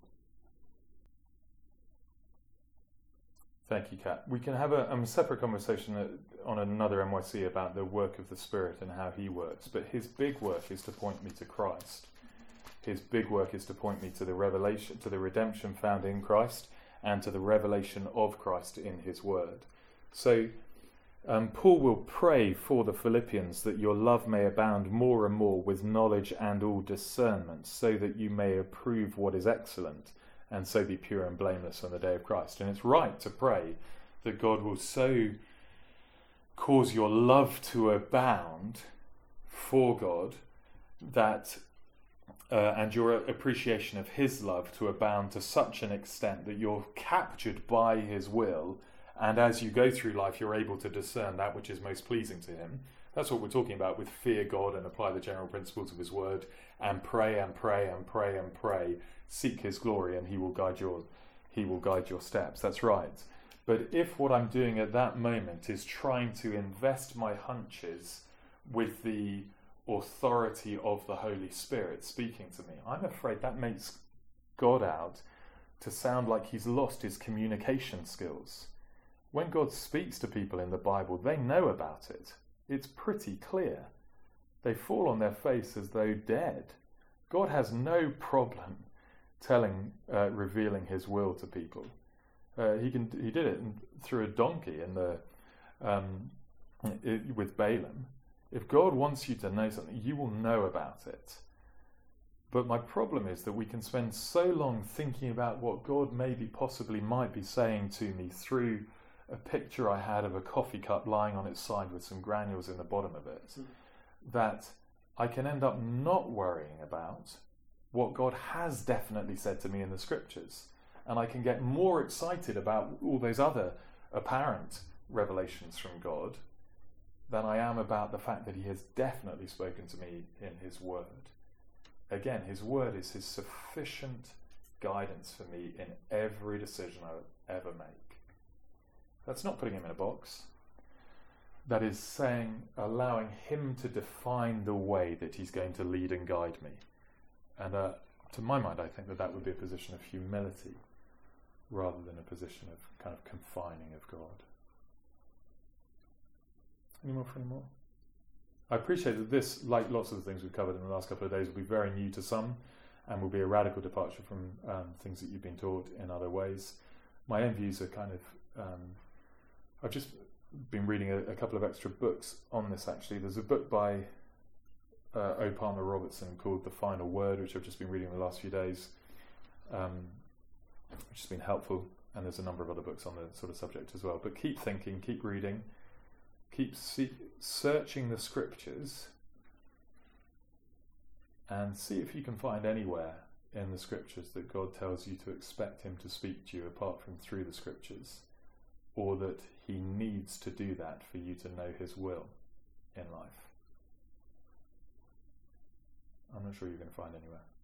Thank you, Kat. We can have a, um, a separate conversation on another M Y C about the work of the Spirit and how he works. But his big work is to point me to Christ. His big work is to point me to the revelation, to the redemption found in Christ, and to the revelation of Christ in his word. So um, Paul will pray for the Philippians that your love may abound more and more with knowledge and all discernment, so that you may approve what is excellent, and so be pure and blameless on the day of Christ. And it's right to pray that God will so cause your love to abound for God that uh, and your appreciation of his love to abound to such an extent that you're captured by his will, and as you go through life you're able to discern that which is most pleasing to him. That's what we're talking about with fear God and apply the general principles of his word, and pray and pray and pray and pray, seek his glory, and he will guide your he will guide your steps. That's right. But if what I'm doing at that moment is trying to invest my hunches with the authority of the Holy Spirit speaking to me. I'm afraid that makes God out to sound like he's lost his communication skills. When God speaks to people in the Bible, they know about it. It's pretty clear. They fall on their face as though dead. God has no problem telling, uh, revealing his will to people. Uh, he can. He did it in, through a donkey in the um, it, with Balaam. If God wants you to know something, you will know about it. But my problem is that we can spend so long thinking about what God maybe possibly might be saying to me through a picture I had of a coffee cup lying on its side with some granules in the bottom of it, mm. that I can end up not worrying about what God has definitely said to me in the scriptures. And I can get more excited about all those other apparent revelations from God than I am about the fact that he has definitely spoken to me in his word. Again, his word is his sufficient guidance for me in every decision I will ever make. That's not putting him in a box. That is saying, allowing him to define the way that he's going to lead and guide me. And uh, to my mind, I think that that would be a position of humility rather than a position of kind of confining of God. Any more for any more? I appreciate that this, like lots of the things we've covered in the last couple of days, will be very new to some and will be a radical departure from um, things that you've been taught in other ways. My own views are kind of... Um, I've just been reading a, a couple of extra books on this, actually. There's a book by uh, O. Palmer Robertson called The Final Word, which I've just been reading the last few days, um, which has been helpful. And there's a number of other books on the sort of subject as well. But keep thinking, keep reading, keep see- searching the scriptures, and see if you can find anywhere in the scriptures that God tells you to expect him to speak to you apart from through the scriptures, or that he needs to do that for you to know his will in life. I'm not sure you're going to find anywhere.